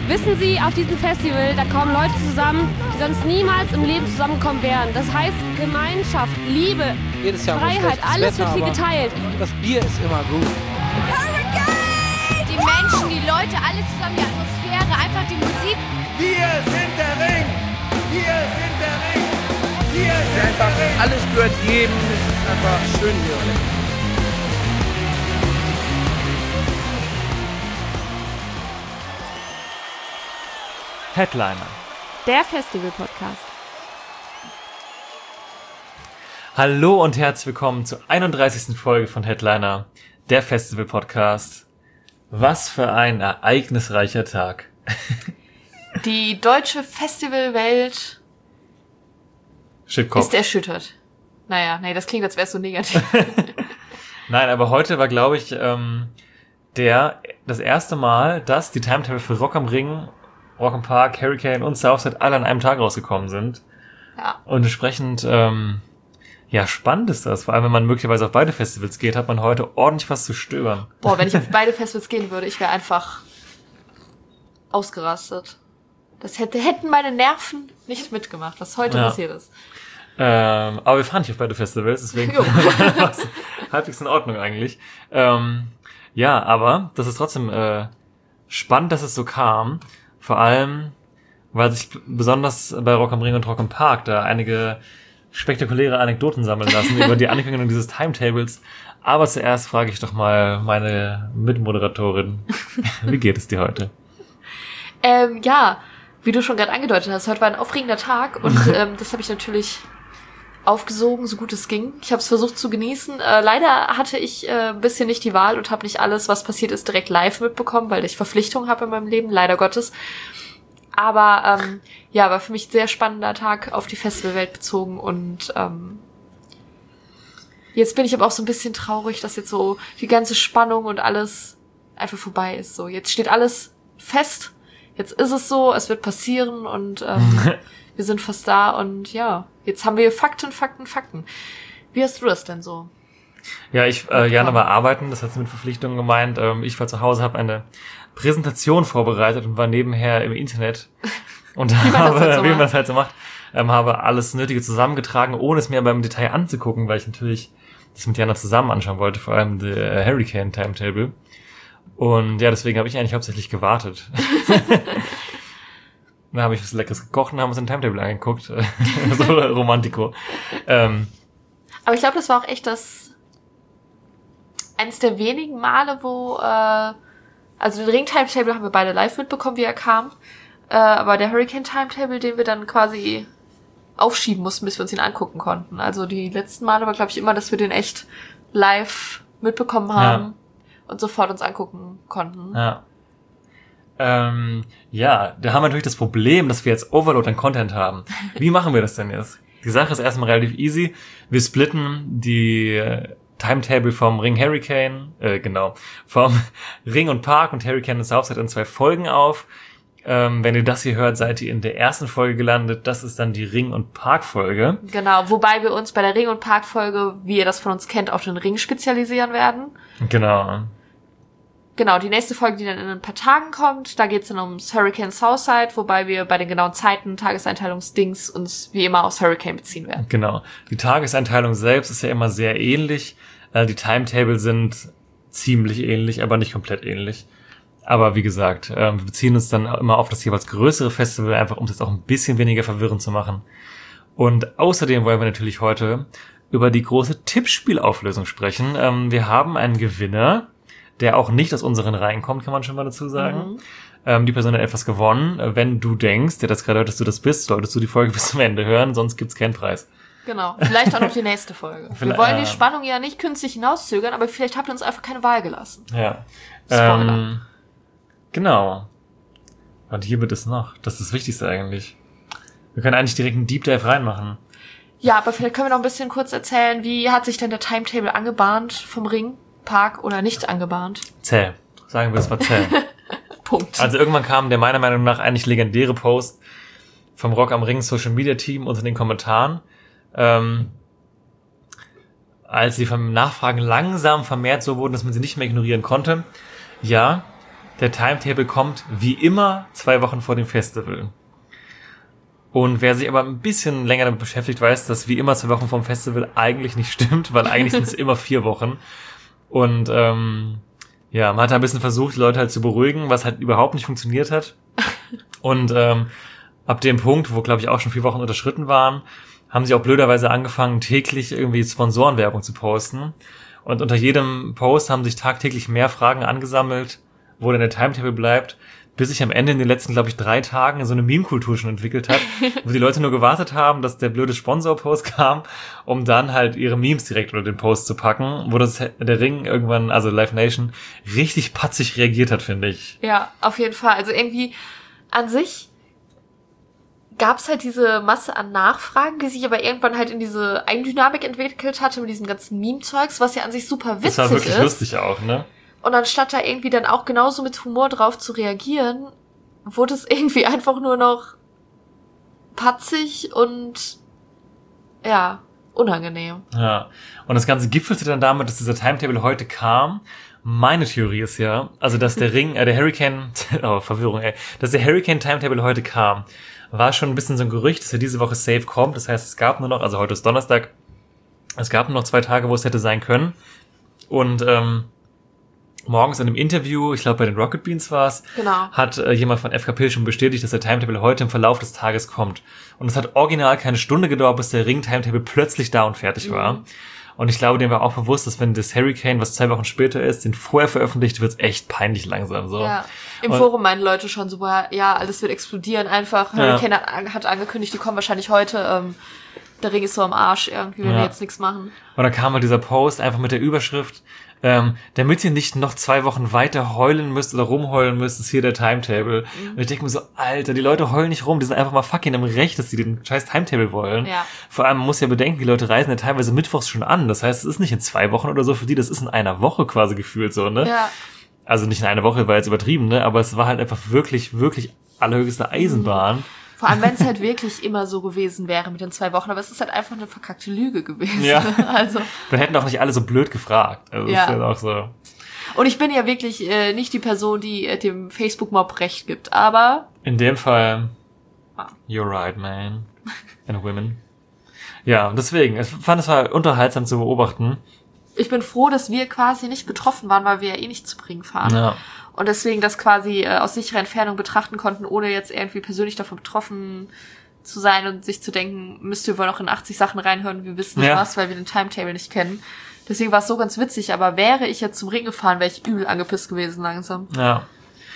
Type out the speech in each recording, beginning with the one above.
Wissen Sie, auf diesem Festival, da kommen Leute zusammen, die sonst niemals im Leben zusammenkommen wären. Das heißt Gemeinschaft, Liebe, Freiheit, alles wird hier geteilt. Das Bier ist immer gut. Hurricane! Die Menschen, die Leute, alles zusammen, die Atmosphäre, einfach die Musik. Wir sind der Ring! Wir sind der Ring! Wir sind der Ring! Alles gehört jedem, es ist einfach schön hier. Headliner. Der Festival-Podcast. Hallo und herzlich willkommen zur 31. Folge von Headliner, der Festival-Podcast. Was für ein ereignisreicher Tag. Die deutsche Festivalwelt Shitcop. ist erschüttert. Naja, nee, das klingt, als wäre es so negativ. Nein, aber heute war, glaube ich, das erste Mal, dass die Timetable für Rock am Ring, Rock am Park, Hurricane und Southside alle an einem Tag rausgekommen sind. Ja. Und entsprechend, spannend ist das. Vor allem, wenn man möglicherweise auf beide Festivals geht, hat man heute ordentlich was zu stöbern. Boah, wenn ich auf beide Festivals gehen würde, ich wäre einfach ausgerastet. Das hätten meine Nerven nicht mitgemacht, was heute passiert ist. Aber wir fahren nicht auf beide Festivals, deswegen war es halbwegs in Ordnung eigentlich. Aber das ist trotzdem spannend, dass es so kam. Vor allem, weil sich besonders bei Rock am Ring und Rock am Park da einige spektakuläre Anekdoten sammeln lassen über die Ankündigung dieses Timetables. Aber zuerst frage ich doch mal meine Mitmoderatorin, wie geht es dir heute? Wie du schon gerade angedeutet hast, heute war ein aufregender Tag und das habe ich natürlich aufgesogen, so gut es ging. Ich habe es versucht zu genießen. Leider hatte ich ein bisschen nicht die Wahl und habe nicht alles, was passiert ist, direkt live mitbekommen, weil ich Verpflichtungen habe in meinem Leben, leider Gottes. Aber war für mich ein sehr spannender Tag auf die Festivalwelt bezogen und jetzt bin ich aber auch so ein bisschen traurig, dass jetzt so die ganze Spannung und alles einfach vorbei ist. So, jetzt steht alles fest. Jetzt ist es so, es wird passieren und wir sind fast da und jetzt haben wir Fakten. Wie hast du das denn so? Ja, ich gerne mal arbeiten, das hat sie mit Verpflichtungen gemeint. Ich war zu Hause, habe eine Präsentation vorbereitet und war nebenher im Internet und wie man das halt so macht, habe alles Nötige zusammengetragen, ohne es mir beim Detail anzugucken, weil ich natürlich das mit Jana zusammen anschauen wollte, vor allem der Hurricane Timetable. Und ja, deswegen habe ich eigentlich hauptsächlich gewartet. Dann habe ich was Leckeres gekocht und haben uns den Timetable angeguckt. So Romantiko. Aber ich glaube, das war auch echt eines der wenigen Male, wo also den Ring-Timetable haben wir beide live mitbekommen, wie er kam. Aber der Hurricane-Timetable, den wir dann quasi aufschieben mussten, bis wir uns ihn angucken konnten. Also die letzten Male war, glaube ich, immer, dass wir den echt live mitbekommen haben und sofort uns angucken konnten. Ja. Da haben wir natürlich das Problem, dass wir jetzt Overload an Content haben. Wie machen wir das denn jetzt? Die Sache ist erstmal relativ easy. Wir splitten die Timetable vom Ring Hurricane, vom Ring und Park und Hurricane und Southside in 2 Folgen auf. Wenn ihr das hier hört, seid ihr in der ersten Folge gelandet. Das ist dann die Ring- und Park-Folge. Genau, wobei wir uns bei der Ring- und Park-Folge, wie ihr das von uns kennt, auf den Ring spezialisieren werden. Genau, die nächste Folge, die dann in ein paar Tagen kommt, da geht's dann ums Hurricane Southside, wobei wir bei den genauen Zeiten, Tageseinteilungsdings uns wie immer aufs Hurricane beziehen werden. Genau. Die Tageseinteilung selbst ist ja immer sehr ähnlich. Die Timetable sind ziemlich ähnlich, aber nicht komplett ähnlich. Aber wie gesagt, wir beziehen uns dann immer auf das jeweils größere Festival, einfach um es jetzt auch ein bisschen weniger verwirrend zu machen. Und außerdem wollen wir natürlich heute über die große Tippspielauflösung sprechen. Wir haben einen Gewinner, der auch nicht aus unseren Reihen kommt, kann man schon mal dazu sagen. Die Person hat etwas gewonnen. Wenn du denkst, der das gerade hört, dass du das bist, solltest du die Folge bis zum Ende hören, sonst gibt's keinen Preis. Genau, vielleicht auch noch die nächste Folge. Wir wollen die Spannung ja nicht künstlich hinauszögern, aber vielleicht habt ihr uns einfach keine Wahl gelassen. Ja. Spoiler. Genau. Und hier wird es noch. Das ist das Wichtigste eigentlich. Wir können eigentlich direkt einen Deep Dive reinmachen. Ja, aber vielleicht können wir noch ein bisschen kurz erzählen, wie hat sich denn der Timetable angebahnt vom Ring, Park oder nicht angebahnt? Zäh. Sagen wir, es war zäh. Punkt. Also irgendwann kam der meiner Meinung nach eigentlich legendäre Post vom Rock am Ring Social Media Team unter den Kommentaren, als die Nachfragen langsam vermehrt so wurden, dass man sie nicht mehr ignorieren konnte. Ja, der Timetable kommt wie immer 2 Wochen vor dem Festival. Und wer sich aber ein bisschen länger damit beschäftigt, weiß, dass wie immer 2 Wochen vom Festival eigentlich nicht stimmt, weil eigentlich sind es immer 4 Wochen. Und man hat ein bisschen versucht, die Leute halt zu beruhigen, was halt überhaupt nicht funktioniert hat. Und ab dem Punkt, wo, glaube ich, auch schon 4 Wochen unterschritten waren, haben sie auch blöderweise angefangen, täglich irgendwie Sponsorenwerbung zu posten. Und unter jedem Post haben sich tagtäglich mehr Fragen angesammelt, wo denn der Timetable bleibt, bis sich am Ende in den letzten, glaube ich, 3 Tagen so eine Meme-Kultur schon entwickelt hat, wo die Leute nur gewartet haben, dass der blöde Sponsor-Post kam, um dann halt ihre Memes direkt unter den Post zu packen, wo der Ring irgendwann, also Live Nation, richtig patzig reagiert hat, finde ich. Ja, auf jeden Fall. Also irgendwie an sich gab's halt diese Masse an Nachfragen, die sich aber irgendwann halt in diese Eigendynamik entwickelt hatte mit diesem ganzen Meme-Zeugs, was ja an sich super witzig ist. Das war wirklich lustig auch, ne? Und anstatt da irgendwie dann auch genauso mit Humor drauf zu reagieren, wurde es irgendwie einfach nur noch patzig und unangenehm. Ja, und das Ganze gipfelte dann damit, dass dieser Timetable heute kam. Meine Theorie ist ja, also dass der Hurricane, Verwirrung, dass der Hurricane Timetable heute kam, war schon ein bisschen so ein Gerücht, dass er diese Woche safe kommt. Das heißt, es gab nur noch, also heute ist Donnerstag, es gab nur noch 2 Tage, wo es hätte sein können. Und morgens in einem Interview, ich glaube bei den Rocket Beans war es, genau, hat jemand von FKP schon bestätigt, dass der Timetable heute im Verlauf des Tages kommt. Und es hat original keine Stunde gedauert, bis der Ring-Timetable plötzlich da und fertig war. Und ich glaube, dem war auch bewusst, dass wenn das Hurricane, was 2 Wochen später ist, den vorher veröffentlicht, wird's echt peinlich langsam. So. Ja. Im Forum meinen Leute schon so, ja, alles wird explodieren einfach. Hurricane hat angekündigt, die kommen wahrscheinlich heute. Der Ring ist so am Arsch irgendwie, wenn wir jetzt nichts machen. Und dann kam halt dieser Post einfach mit der Überschrift, damit ihr nicht noch 2 Wochen weiter heulen müsst oder rumheulen müsst, ist hier der Timetable. Und ich denke mir so, Alter, die Leute heulen nicht rum, die sind einfach mal fucking im Recht, dass sie den scheiß Timetable wollen. Ja. Vor allem, man muss ja bedenken, die Leute reisen ja teilweise mittwochs schon an. Das heißt, es ist nicht in 2 Wochen oder so für die, das ist in einer Woche quasi gefühlt so, ne? Ja. Also nicht in einer Woche, war jetzt übertrieben, ne? Aber es war halt einfach wirklich, wirklich allerhöchste Eisenbahn. Vor allem, wenn es halt wirklich immer so gewesen wäre mit den 2 Wochen. Aber es ist halt einfach eine verkackte Lüge gewesen. Ja. Also. Dann hätten auch nicht alle so blöd gefragt. Also das ist ja auch so. Und ich bin ja wirklich nicht die Person, die dem Facebook-Mob Recht gibt, aber... In dem Fall, you're right, man. And women. Ja, deswegen, ich fand es war unterhaltsam zu beobachten. Ich bin froh, dass wir quasi nicht betroffen waren, weil wir ja eh nicht zu Bringen fahren. Ja. Und deswegen das quasi aus sicherer Entfernung betrachten konnten, ohne jetzt irgendwie persönlich davon betroffen zu sein und sich zu denken, müsst ihr wohl noch in 80 Sachen reinhören, wir wissen nicht was, weil wir den Timetable nicht kennen. Deswegen war es so ganz witzig, aber wäre ich jetzt zum Ring gefahren, wäre ich übel angepisst gewesen langsam. Ja.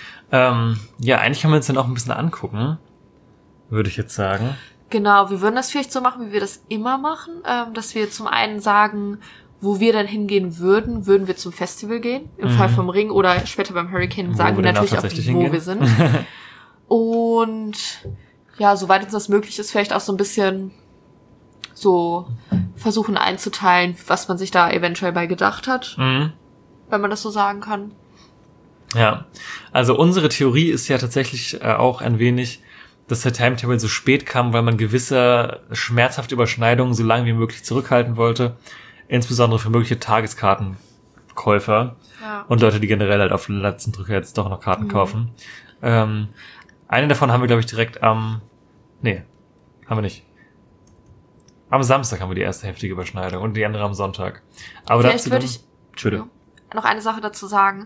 Eigentlich können wir uns dann auch ein bisschen angucken, würde ich jetzt sagen. Genau, wir würden das vielleicht so machen, wie wir das immer machen, dass wir zum einen sagen, wo wir dann hingehen würden wir zum Festival gehen, im Fall vom Ring oder später beim Hurricane sagen wir natürlich auch, wo wir sind. Und ja, soweit uns das möglich ist, vielleicht auch so ein bisschen so versuchen einzuteilen, was man sich da eventuell bei gedacht hat, wenn man das so sagen kann. Ja, also unsere Theorie ist ja tatsächlich auch ein wenig, dass der Timetable so spät kam, weil man gewisse schmerzhafte Überschneidungen so lange wie möglich zurückhalten wollte. Insbesondere für mögliche Tageskartenkäufer und Leute, die generell halt auf den letzten Drücker jetzt doch noch Karten kaufen. Eine davon haben wir, glaube ich, direkt haben wir nicht. Am Samstag haben wir die erste heftige Überschneidung und die andere am Sonntag. Aber vielleicht würde ich noch eine Sache dazu sagen.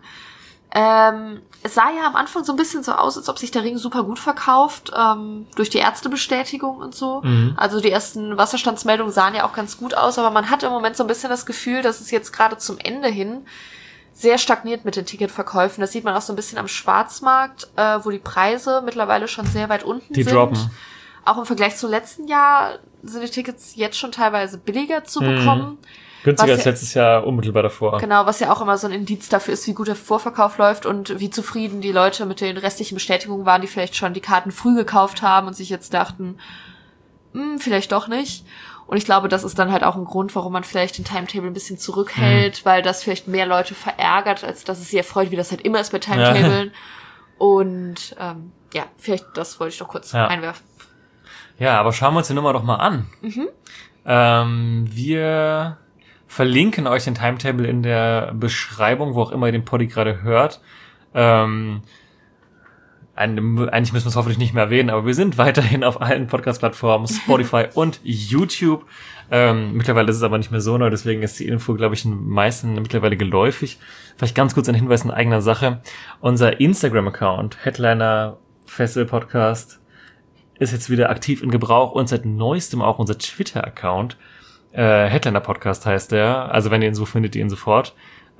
Es sah ja am Anfang so ein bisschen so aus, als ob sich der Ring super gut verkauft, durch die Ärztebestätigung und so. Also die ersten Wasserstandsmeldungen sahen ja auch ganz gut aus, aber man hat im Moment so ein bisschen das Gefühl, dass es jetzt gerade zum Ende hin sehr stagniert mit den Ticketverkäufen. Das sieht man auch so ein bisschen am Schwarzmarkt, wo die Preise mittlerweile schon sehr weit unten sind. Die droppen. Auch im Vergleich zum letzten Jahr sind die Tickets jetzt schon teilweise billiger zu bekommen. Günstiger als letztes Jahr unmittelbar davor. Genau, was ja auch immer so ein Indiz dafür ist, wie gut der Vorverkauf läuft und wie zufrieden die Leute mit den restlichen Bestätigungen waren, die vielleicht schon die Karten früh gekauft haben und sich jetzt dachten, vielleicht doch nicht. Und ich glaube, das ist dann halt auch ein Grund, warum man vielleicht den Timetable ein bisschen zurückhält, weil das vielleicht mehr Leute verärgert, als dass es sie erfreut, wie das halt immer ist bei Timetablen. Und vielleicht das wollte ich noch kurz einwerfen. Ja, aber schauen wir uns die Nummer doch mal an. Wir verlinken euch den Timetable in der Beschreibung, wo auch immer ihr den Poddy gerade hört. Eigentlich müssen wir es hoffentlich nicht mehr erwähnen, aber wir sind weiterhin auf allen Podcast-Plattformen, Spotify und YouTube. Mittlerweile ist es aber nicht mehr so neu, deswegen ist die Info, glaube ich, den meisten mittlerweile geläufig. Vielleicht ganz kurz ein Hinweis in eigener Sache. Unser Instagram-Account, Headliner Festival Podcast, ist jetzt wieder aktiv in Gebrauch und seit neuestem auch unser Twitter-Account. Headliner Podcast heißt der. Also wenn ihr ihn so findet, ihr ihn sofort.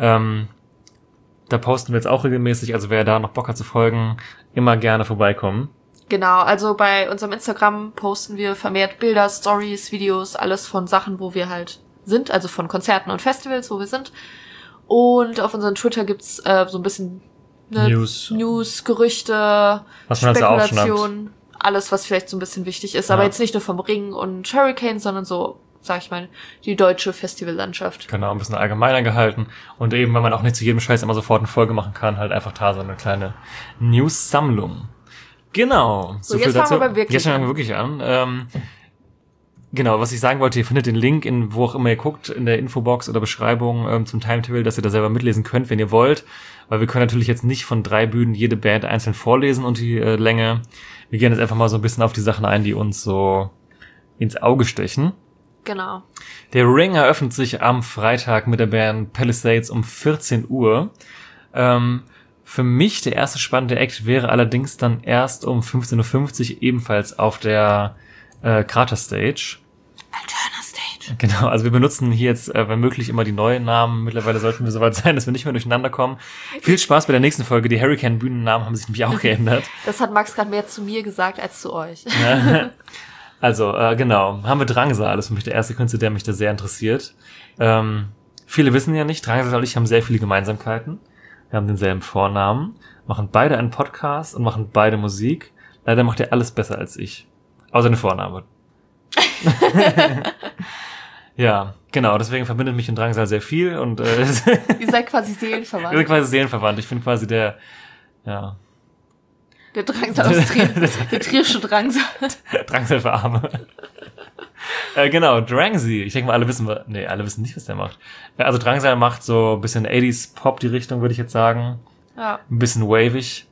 Da posten wir jetzt auch regelmäßig, also wer da noch Bock hat zu folgen, immer gerne vorbeikommen. Genau, also bei unserem Instagram posten wir vermehrt Bilder, Stories, Videos, alles von Sachen, wo wir halt sind, also von Konzerten und Festivals, wo wir sind. Und auf unserem Twitter gibt's so ein bisschen News, Gerüchte, Spekulationen, alles, was vielleicht so ein bisschen wichtig ist, aber jetzt nicht nur vom Ring und Hurricane, sondern so, sag ich mal, die deutsche Festivallandschaft. Genau, ein bisschen allgemeiner gehalten. Und eben, weil man auch nicht zu jedem Scheiß immer sofort eine Folge machen kann, halt einfach da so eine kleine News-Sammlung. Genau. So jetzt fangen wir wirklich an. Genau, was ich sagen wollte, ihr findet den Link in wo auch immer ihr guckt, in der Infobox oder Beschreibung zum Timetable, dass ihr da selber mitlesen könnt, wenn ihr wollt. Weil wir können natürlich jetzt nicht von 3 Bühnen jede Band einzeln vorlesen und die Länge. Wir gehen jetzt einfach mal so ein bisschen auf die Sachen ein, die uns so ins Auge stechen. Genau. Der Ring eröffnet sich am Freitag mit der Band Palisades um 14 Uhr. Für mich der erste spannende Act wäre allerdings dann erst um 15.50 Uhr ebenfalls auf der Krater Stage. Alterna Stage. Genau, also wir benutzen hier jetzt, wenn möglich, immer die neuen Namen. Mittlerweile sollten wir soweit sein, dass wir nicht mehr durcheinander kommen. Viel Spaß bei der nächsten Folge. Die Hurricane-Bühnennamen haben sich nämlich auch geändert. Das hat Max gerade mehr zu mir gesagt als zu euch. Also, genau, haben wir Drangsal, das ist für mich der erste Künstler, der mich da sehr interessiert. Viele wissen ja nicht, Drangsal und ich haben sehr viele Gemeinsamkeiten. Wir haben denselben Vornamen, machen beide einen Podcast und machen beide Musik. Leider macht er alles besser als ich. Außer den Vorname. Ja, genau, deswegen verbindet mich und Drangsal sehr viel und ihr seid quasi Seelenverwandt. Wir sind quasi Seelenverwandt. Ich bin quasi der Drangsal aus Trier. Der trierische Drangsal. Drangsal für Arme. Genau, Drangsy. Ich denke mal, alle wissen nicht, was der macht. Also Drangsal macht so ein bisschen 80s Pop, die Richtung, würde ich jetzt sagen. Ja. Ein bisschen wavig.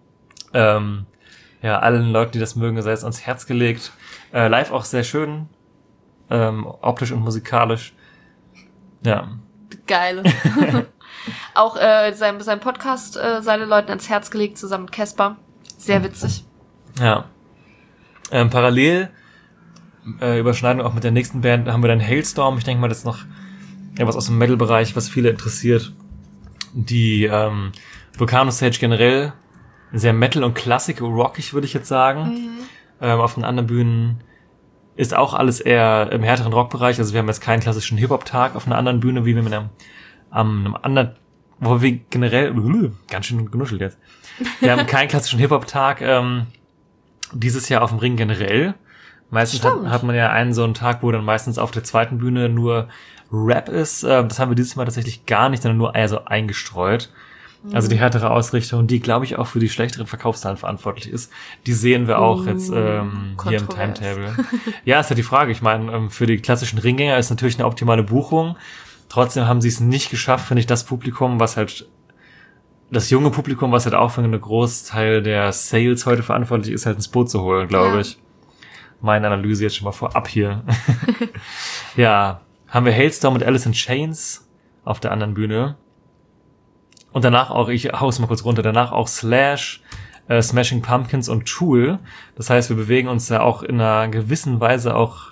Allen Leuten, die das mögen, sei es ans Herz gelegt. Live auch sehr schön. Optisch und musikalisch. Ja. Geil. Auch sein Podcast seine Leuten ans Herz gelegt, zusammen mit Casper. Sehr witzig. Ja. Parallel Überschneidung auch mit der nächsten Band haben wir dann Hailstorm. Ich denke mal, das ist noch was aus dem Metal-Bereich, was viele interessiert. Die Volcano Stage generell sehr Metal und Klassik, rockig, würde ich jetzt sagen. Auf den anderen Bühnen ist auch alles eher im härteren Rockbereich. Also wir haben jetzt keinen klassischen Hip-Hop-Tag auf einer anderen Bühne, wie wir mit einem anderen, wo wir generell, ganz schön genuschelt jetzt. Wir haben keinen klassischen Hip-Hop-Tag dieses Jahr auf dem Ring generell. Meistens hat man ja so einen Tag, wo dann meistens auf der zweiten Bühne nur Rap ist. Das haben wir dieses Mal tatsächlich gar nicht, sondern nur eher so eingestreut. Also die härtere Ausrichtung, die, glaube ich, auch für die schlechteren Verkaufszahlen verantwortlich ist, die sehen wir auch jetzt hier im Timetable. Ja, ist ja die Frage. Ich meine, für die klassischen Ringgänger ist natürlich eine optimale Buchung. Trotzdem haben sie es nicht geschafft, finde ich, das Publikum, was halt das junge Publikum, was halt auch für einen Großteil der Sales heute verantwortlich ist, halt ins Boot zu holen, glaube ich. Meine Analyse jetzt schon mal vorab hier. Ja, haben wir Hailstorm und Alice in Chains auf der anderen Bühne. Und danach auch, ich hau's mal kurz runter, danach auch Slash, Smashing Pumpkins und Tool. Das heißt, wir bewegen uns da auch in einer gewissen Weise auch,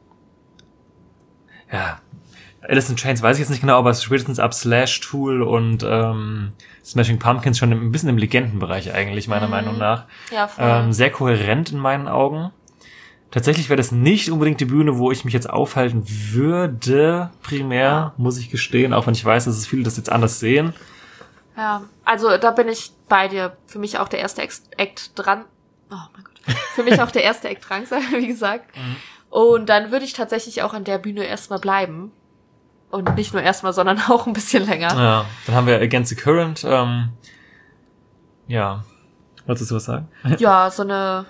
Alice in Chains weiß ich jetzt nicht genau, aber spätestens ab Slash, Tool und Smashing Pumpkins schon ein bisschen im Legendenbereich eigentlich, meiner Meinung nach. Ja, voll. Sehr kohärent in meinen Augen. Tatsächlich wäre das nicht unbedingt die Bühne, wo ich mich jetzt aufhalten würde, primär, muss ich gestehen, auch wenn ich weiß, dass es viele das jetzt anders sehen. Ja, also da bin ich bei dir. Für mich auch der erste Act dran. Oh mein Gott. Für mich auch der erste Act Drangsal, wie gesagt. Und dann würde ich tatsächlich auch an der Bühne erstmal bleiben. Und nicht nur erstmal, sondern auch ein bisschen länger. Ja, dann haben wir Against the Current. Wolltest du was sagen? Ja, so eine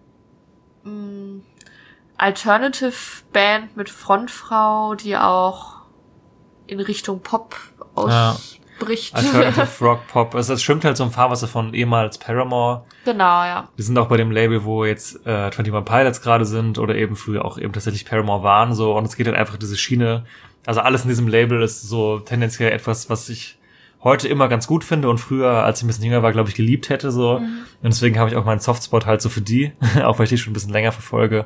Alternative Band mit Frontfrau, die auch in Richtung Pop ausbricht. bricht. Alternative Rock Pop. Also es schwimmt halt so im Fahrwasser von ehemals Paramore. Genau, ja. Die sind auch bei dem Label, wo jetzt 21 Pilots gerade sind oder eben früher auch eben tatsächlich Paramore waren, so. Und es geht halt einfach diese Schiene. Also alles in diesem Label ist so tendenziell etwas, was ich heute immer ganz gut finde und früher, als ich ein bisschen jünger war, glaube ich, geliebt hätte, so. Und deswegen habe ich auch meinen Softspot halt so für die, auch weil ich die schon ein bisschen länger verfolge.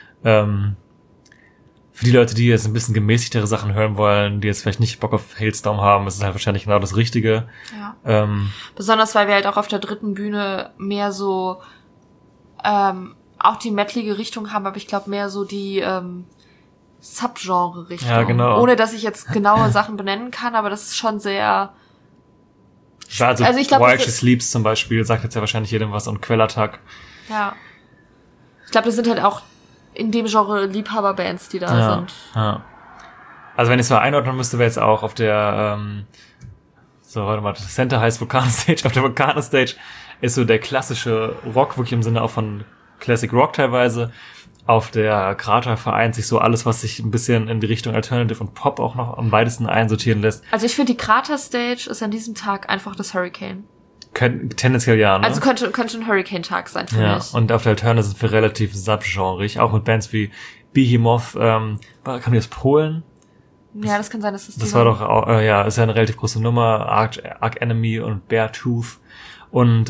Für die Leute, die jetzt ein bisschen gemäßigtere Sachen hören wollen, die jetzt vielleicht nicht Bock auf Hailstorm haben, ist es halt wahrscheinlich genau das Richtige. Ja. Besonders, weil wir halt auch auf der dritten Bühne mehr so auch die metalige Richtung haben, aber ich glaube mehr so die Subgenre-Richtung. Ja, genau. Ohne, dass ich jetzt genaue Sachen benennen kann, aber das ist schon sehr... Also ich glaube, While She Sleeps zum Beispiel, sagt jetzt ja wahrscheinlich jedem was, und Quellattack. Ja. Ich glaube, das sind halt auch in dem Genre Liebhaberbands, die da sind. Ja. Also wenn ich es mal einordnen müsste, wäre jetzt auch auf der warte mal, das Center heißt Volcano Stage. Auf der Volcano Stage ist so der klassische Rock, wirklich im Sinne auch von Classic Rock teilweise. Auf der Krater vereint sich so alles, was sich ein bisschen in die Richtung Alternative und Pop auch noch am weitesten einsortieren lässt. Also ich finde, die Krater Stage ist an diesem Tag einfach das Hurricane. Tendenziell ja, ne? Also könnte ein Hurricane-Tag sein für mich. Und auf der Alternative sind wir relativ subgenreig, auch mit Bands wie Behemoth, kam die aus Polen? Ja, das kann sein, dass das war doch auch, ist ja eine relativ große Nummer, Arch Enemy und Beartooth. Und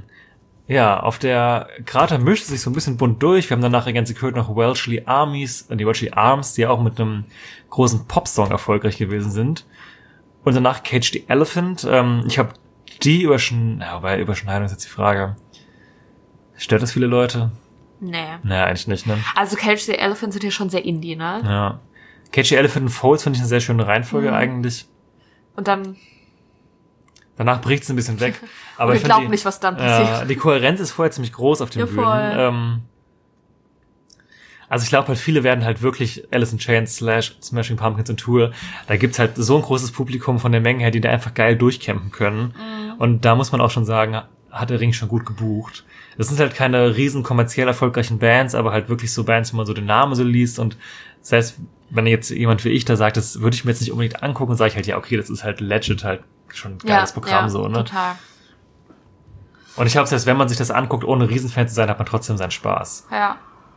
auf der Krater mischt sich so ein bisschen bunt durch. Wir haben danach Against the Curtain noch Welshly Arms, die auch mit einem großen Popsong erfolgreich gewesen sind. Und danach Cage the Elephant. Ich habe die Überschneidung ist jetzt die Frage. Stört das viele Leute? Nee. Naja, eigentlich nicht, ne? Also Cage the Elephant sind ja schon sehr Indie, ne? Ja. Cage the Elephant und Folds finde ich eine sehr schöne Reihenfolge eigentlich. Und dann... Danach bricht es ein bisschen weg. Aber ich glaube nicht, was dann passiert. Die Kohärenz ist vorher ziemlich groß auf den Bühnen. Also ich glaube halt, viele werden halt wirklich Alice in Chains / Smashing Pumpkins und Tool. Da gibt's halt so ein großes Publikum von der Menge her, die da einfach geil durchcampen können. Und da muss man auch schon sagen, hat der Ring schon gut gebucht. Das sind halt keine riesen kommerziell erfolgreichen Bands, aber halt wirklich so Bands, wo man so den Namen so liest. Und selbst wenn jetzt jemand wie ich da sagt, das würde ich mir jetzt nicht unbedingt angucken, sage ich halt, ja, okay, das ist halt legit halt schon ein geiles Programm, so, ne? Total. Und ich glaube, selbst wenn man sich das anguckt, ohne Riesenfan zu sein, hat man trotzdem seinen Spaß. Ja.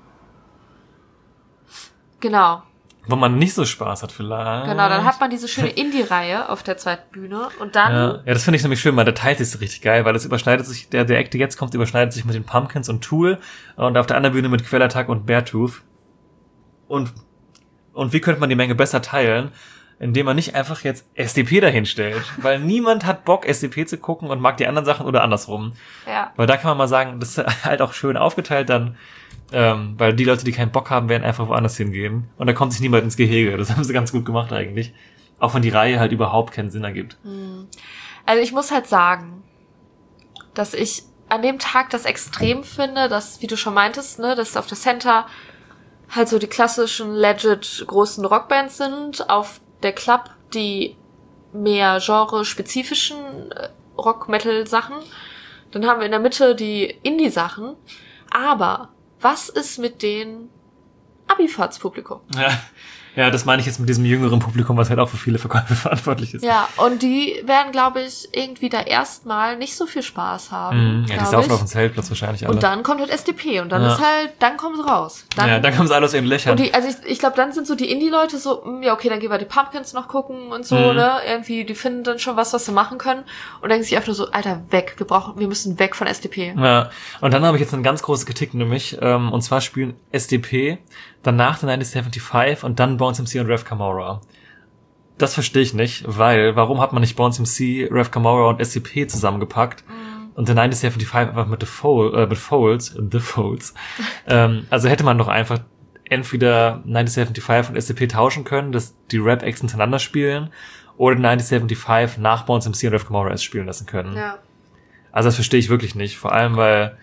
Genau. Wo man nicht so Spaß hat vielleicht. Genau, dann hat man diese schöne Indie-Reihe auf der zweiten Bühne und dann... Ja, das finde ich nämlich schön, weil der teilt sich so richtig geil, weil es überschneidet sich, der Act, der jetzt kommt, überschneidet sich mit den Pumpkins und Tool und auf der anderen Bühne mit Quellattack und Beartooth. Und wie könnte man die Menge besser teilen, indem man nicht einfach jetzt SDP dahinstellt, weil niemand hat Bock, SDP zu gucken und mag die anderen Sachen oder andersrum. Ja. Weil da kann man mal sagen, das ist halt auch schön aufgeteilt dann, weil die Leute, die keinen Bock haben, werden einfach woanders hingehen und da kommt sich niemand ins Gehege. Das haben sie ganz gut gemacht eigentlich. Auch wenn die Reihe halt überhaupt keinen Sinn ergibt. Also ich muss halt sagen, dass ich an dem Tag das extrem finde, dass, wie du schon meintest, ne, dass auf der Center halt so die klassischen, legit großen Rockbands sind, auf der Club die mehr genre-spezifischen Rock-Metal-Sachen. Dann haben wir in der Mitte die Indie-Sachen. Aber was ist mit den Abifahrtspublikum? Ja, das meine ich jetzt mit diesem jüngeren Publikum, was halt auch für viele Verkäufe verantwortlich ist. Ja, und die werden, glaube ich, irgendwie da erstmal nicht so viel Spaß haben. Ja, die saufen auf dem Zeltplatz wahrscheinlich alle. Und dann kommt halt SDP und dann ist halt, dann kommen sie raus. Dann kommen sie alle aus ihren Löchern. Und ich glaube, dann sind so die Indie-Leute so, ja, okay, dann gehen wir die Pumpkins noch gucken und so, ne? Irgendwie, die finden dann schon was sie machen können und denken sich einfach nur so, Alter, weg, wir müssen weg von SDP. Ja, und dann habe ich jetzt eine ganz große Kritik, nämlich, und zwar spielen SDP danach der 1975 und dann Bones MC und Rev Camorra. Das verstehe ich nicht, weil, warum hat man nicht Bones MC, Rev Camorra und SCP zusammengepackt und der 1975 einfach mit The Folds. Also hätte man doch einfach entweder 1975 und SCP tauschen können, dass die Rap-Acts hintereinander spielen, oder 1975 nach Bones MC und Rev Camorra es spielen lassen können. Ja. Also das verstehe ich wirklich nicht, vor allem weil,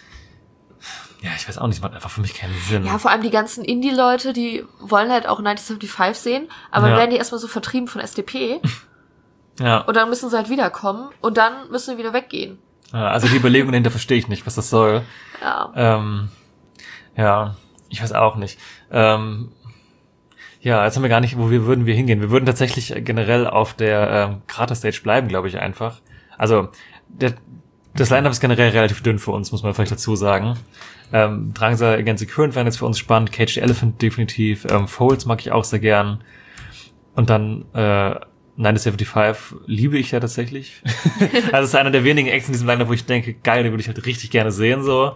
ja, ich weiß auch nicht, macht einfach für mich keinen Sinn. Ja, vor allem die ganzen Indie-Leute, die wollen halt auch 1975 sehen, aber dann werden die erstmal so vertrieben von SDP. Ja. Und dann müssen sie halt wiederkommen und dann müssen sie wieder weggehen. Ja, also die Überlegung dahinter verstehe ich nicht, was das soll. Ja. Ja, ich weiß auch nicht. Ja, Ja, jetzt haben wir gar nicht, würden wir hingehen? Wir würden tatsächlich generell auf der Krater-Stage bleiben, glaube ich, einfach. Also, das Line-Up ist generell relativ dünn für uns, muss man vielleicht dazu sagen. Drangsal Against the Current wären jetzt für uns spannend, Cage the Elephant definitiv, Folds mag ich auch sehr gern. Und dann 1975 liebe ich ja tatsächlich. Also es ist einer der wenigen Acts in diesem Line-Up, wo ich denke, geil, den würde ich halt richtig gerne sehen, so.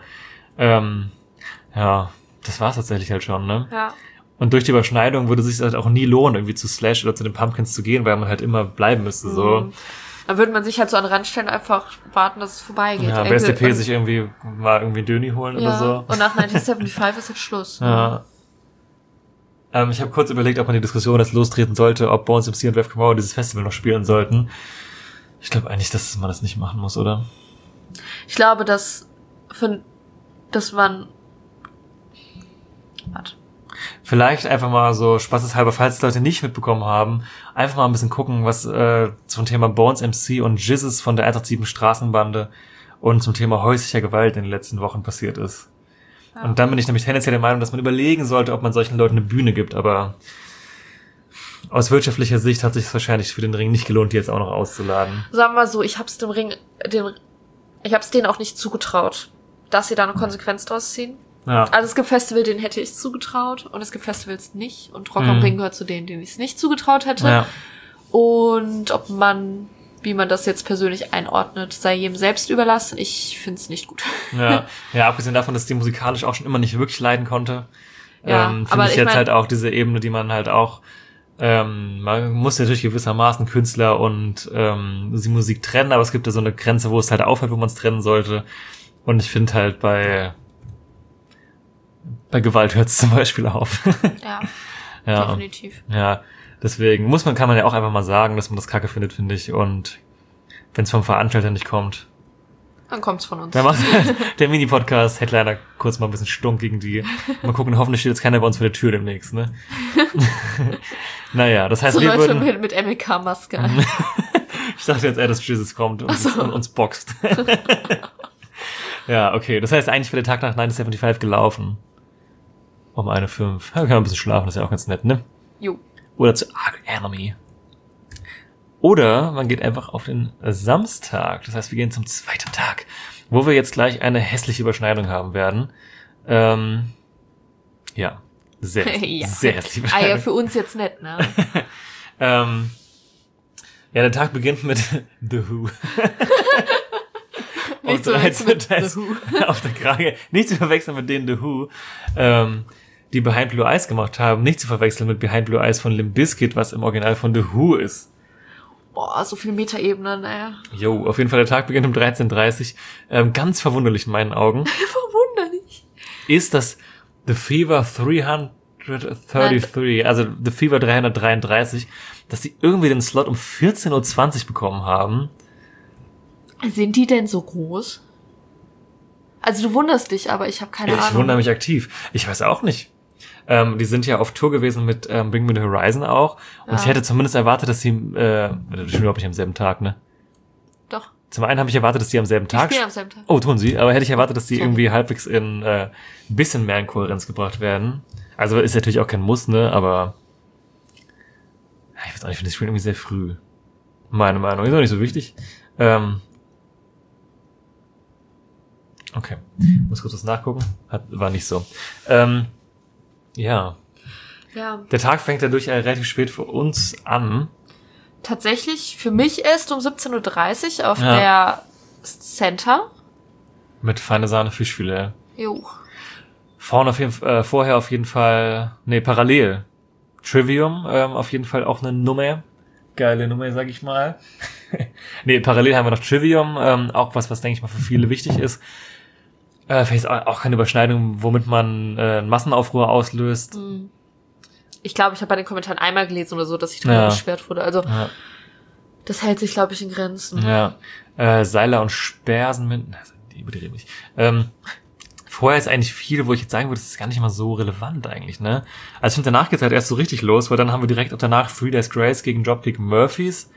Ja, das war's tatsächlich halt schon, ne? Ja. Und durch die Überschneidung würde es sich halt auch nie lohnen, irgendwie zu Slash oder zu den Pumpkins zu gehen, weil man halt immer bleiben müsste, so. Dann würde man sich halt so an den Rand stellen, einfach warten, dass es vorbeigeht. Ja, bei SDP sich irgendwie Döni holen oder so. Und nach 1975 ist jetzt Schluss. Ja. Ich habe kurz überlegt, ob man die Diskussion jetzt lostreten sollte, ob Bones MC und Rev Kamau dieses Festival noch spielen sollten. Ich glaube eigentlich, dass man das nicht machen muss, oder? Ich glaube, dass man... Warte. Vielleicht einfach mal so spaßeshalber, falls die Leute nicht mitbekommen haben, einfach mal ein bisschen gucken, was zum Thema Bones MC und Jizzes von der 187 Straßenbande und zum Thema häuslicher Gewalt in den letzten Wochen passiert ist. Ja. Und dann bin ich nämlich tendenziell der Meinung, dass man überlegen sollte, ob man solchen Leuten eine Bühne gibt, aber aus wirtschaftlicher Sicht hat sich es wahrscheinlich für den Ring nicht gelohnt, die jetzt auch noch auszuladen. Sagen wir mal so, ich hab's denen auch nicht zugetraut, dass sie da eine Konsequenz draus ziehen. Ja. Also es gibt Festivals, denen hätte ich es zugetraut und es gibt Festivals nicht und Rock am Ring gehört zu denen ich es nicht zugetraut hätte. Ja. Und wie man das jetzt persönlich einordnet, sei jedem selbst überlassen. Ich find's nicht gut. Ja, abgesehen davon, dass die musikalisch auch schon immer nicht wirklich leiden konnte, ja, finde ich jetzt halt auch diese Ebene, die man halt auch man muss natürlich gewissermaßen Künstler und die Musik trennen, aber es gibt ja so eine Grenze, wo es halt aufhört, wo man es trennen sollte. Und ich finde halt bei Gewalt hört es zum Beispiel auf. Ja, definitiv. Ja, deswegen kann man ja auch einfach mal sagen, dass man das kacke findet, finde ich. Und wenn es vom Veranstalter nicht kommt, dann kommt's von uns. Dann macht der Mini-Podcast Headliner kurz mal ein bisschen stunk gegen die. Mal gucken, hoffentlich steht jetzt keiner bei uns vor der Tür demnächst, ne? Naja, das heißt, so wir Leute würden... mit MEK-Maske. Ich dachte jetzt dass Jesus kommt und uns boxt. Ja, okay. Das heißt, eigentlich wäre der Tag nach 1975 gelaufen. Um 1:05. Ja, wir können ein bisschen schlafen, das ist ja auch ganz nett, ne? Jo. Oder zu Arc Enemy. Oder man geht einfach auf den Samstag. Das heißt, wir gehen zum zweiten Tag, wo wir jetzt gleich eine hässliche Überschneidung haben werden. Ja, sehr hässliche Überschneidung. Ja, für uns jetzt nett, ne? Ja, der Tag beginnt mit The Who. Nicht zu verwechseln mit The Who. Auf der Krage. Nicht zu verwechseln mit denen The Who, die Behind Blue Eyes gemacht haben. Nicht zu verwechseln mit Behind Blue Eyes von Limp Bizkit, was im Original von The Who ist. Boah, so viele Metaebenen, ey. Jo, auf jeden Fall der Tag beginnt um 13:30. Ganz verwunderlich in meinen Augen. Verwunderlich. Ist das The Fever 333, also The Fever 333, dass sie irgendwie den Slot um 14:20 bekommen haben. Sind die denn so groß? Also du wunderst dich, aber ich habe keine Ahnung. Ich wundere mich aktiv. Ich weiß auch nicht. Die sind ja auf Tour gewesen mit Bring Me the Horizon auch. Und ich hätte zumindest erwartet, dass sie, das stimmt überhaupt nicht am selben Tag, ne? Doch. Zum einen habe ich erwartet, dass die am selben Tag... Die spielen am selben Tag. Oh, tun sie. Aber hätte ich erwartet, dass die irgendwie halbwegs in ein bisschen mehr in Kohärenz gebracht werden. Also ist natürlich auch kein Muss, ne? Aber ich weiß auch nicht, ich finde das Spiel irgendwie sehr früh. Meine Meinung. Ist auch nicht so wichtig. Okay. Muss kurz was nachgucken. War nicht so. Ja. Der Tag fängt dadurch relativ spät für uns an. Tatsächlich für mich erst um 17:30 Uhr auf der Center. Mit feine Sahne Fischfilet. Jo. Vorher auf jeden Fall, parallel. Trivium, auf jeden Fall auch eine Nummer. Geile Nummer, sag ich mal. Parallel haben wir noch Trivium, auch was denke ich mal für viele wichtig ist. Vielleicht auch keine Überschneidung, womit man Massenaufruhr auslöst. Ich glaube, ich habe bei den Kommentaren einmal gelesen oder so, dass ich darüber beschwert wurde. Also das hält sich, glaube ich, in Grenzen. Ja. Seiler und Spersen mit... Die überdrehen mich. Vorher ist eigentlich viel, wo ich jetzt sagen würde, das ist gar nicht mal so relevant eigentlich, ne? Also ich finde, danach geht's halt erst so richtig los, weil dann haben wir direkt auch danach 3 Days Grace gegen Dropkick Murphys.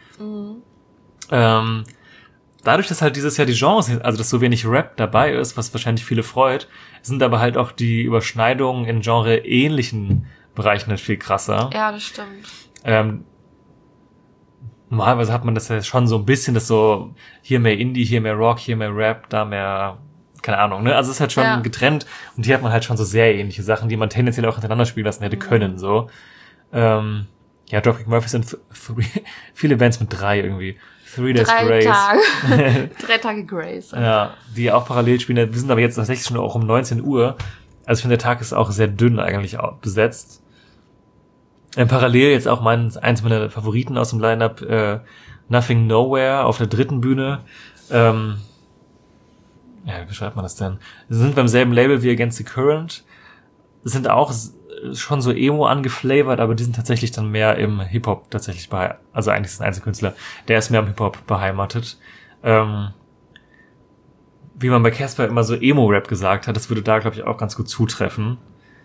Dadurch, dass halt dieses Jahr die Genres, also dass so wenig Rap dabei ist, was wahrscheinlich viele freut, sind aber halt auch die Überschneidungen in genreähnlichen Bereichen halt viel krasser. Ja, das stimmt. Normalerweise hat man das ja schon so ein bisschen, das so, hier mehr Indie, hier mehr Rock, hier mehr Rap, da mehr, keine Ahnung, ne? Also es ist halt schon getrennt und hier hat man halt schon so sehr ähnliche Sachen, die man tendenziell auch hintereinander spielen lassen hätte können, so. Dropkick Murphys sind viele Bands mit 3 irgendwie. 3 Days Grace. 3 Tage Grace. Ja, die auch parallel spielen. Wir sind aber jetzt tatsächlich schon auch um 19 Uhr. Also ich finde, der Tag ist auch sehr dünn eigentlich besetzt. Parallel jetzt auch eins meiner Favoriten aus dem Line-Up, Nothing Nowhere auf der 3. Bühne. Wie beschreibt man das denn? Sie sind beim selben Label wie Against the Current. Sind auch schon so Emo angeflavored, aber die sind tatsächlich dann mehr im Hip-Hop tatsächlich also eigentlich ist es ein Einzelkünstler, der ist mehr im Hip-Hop beheimatet. Wie man bei Casper immer so Emo-Rap gesagt hat, das würde da, glaube ich, auch ganz gut zutreffen.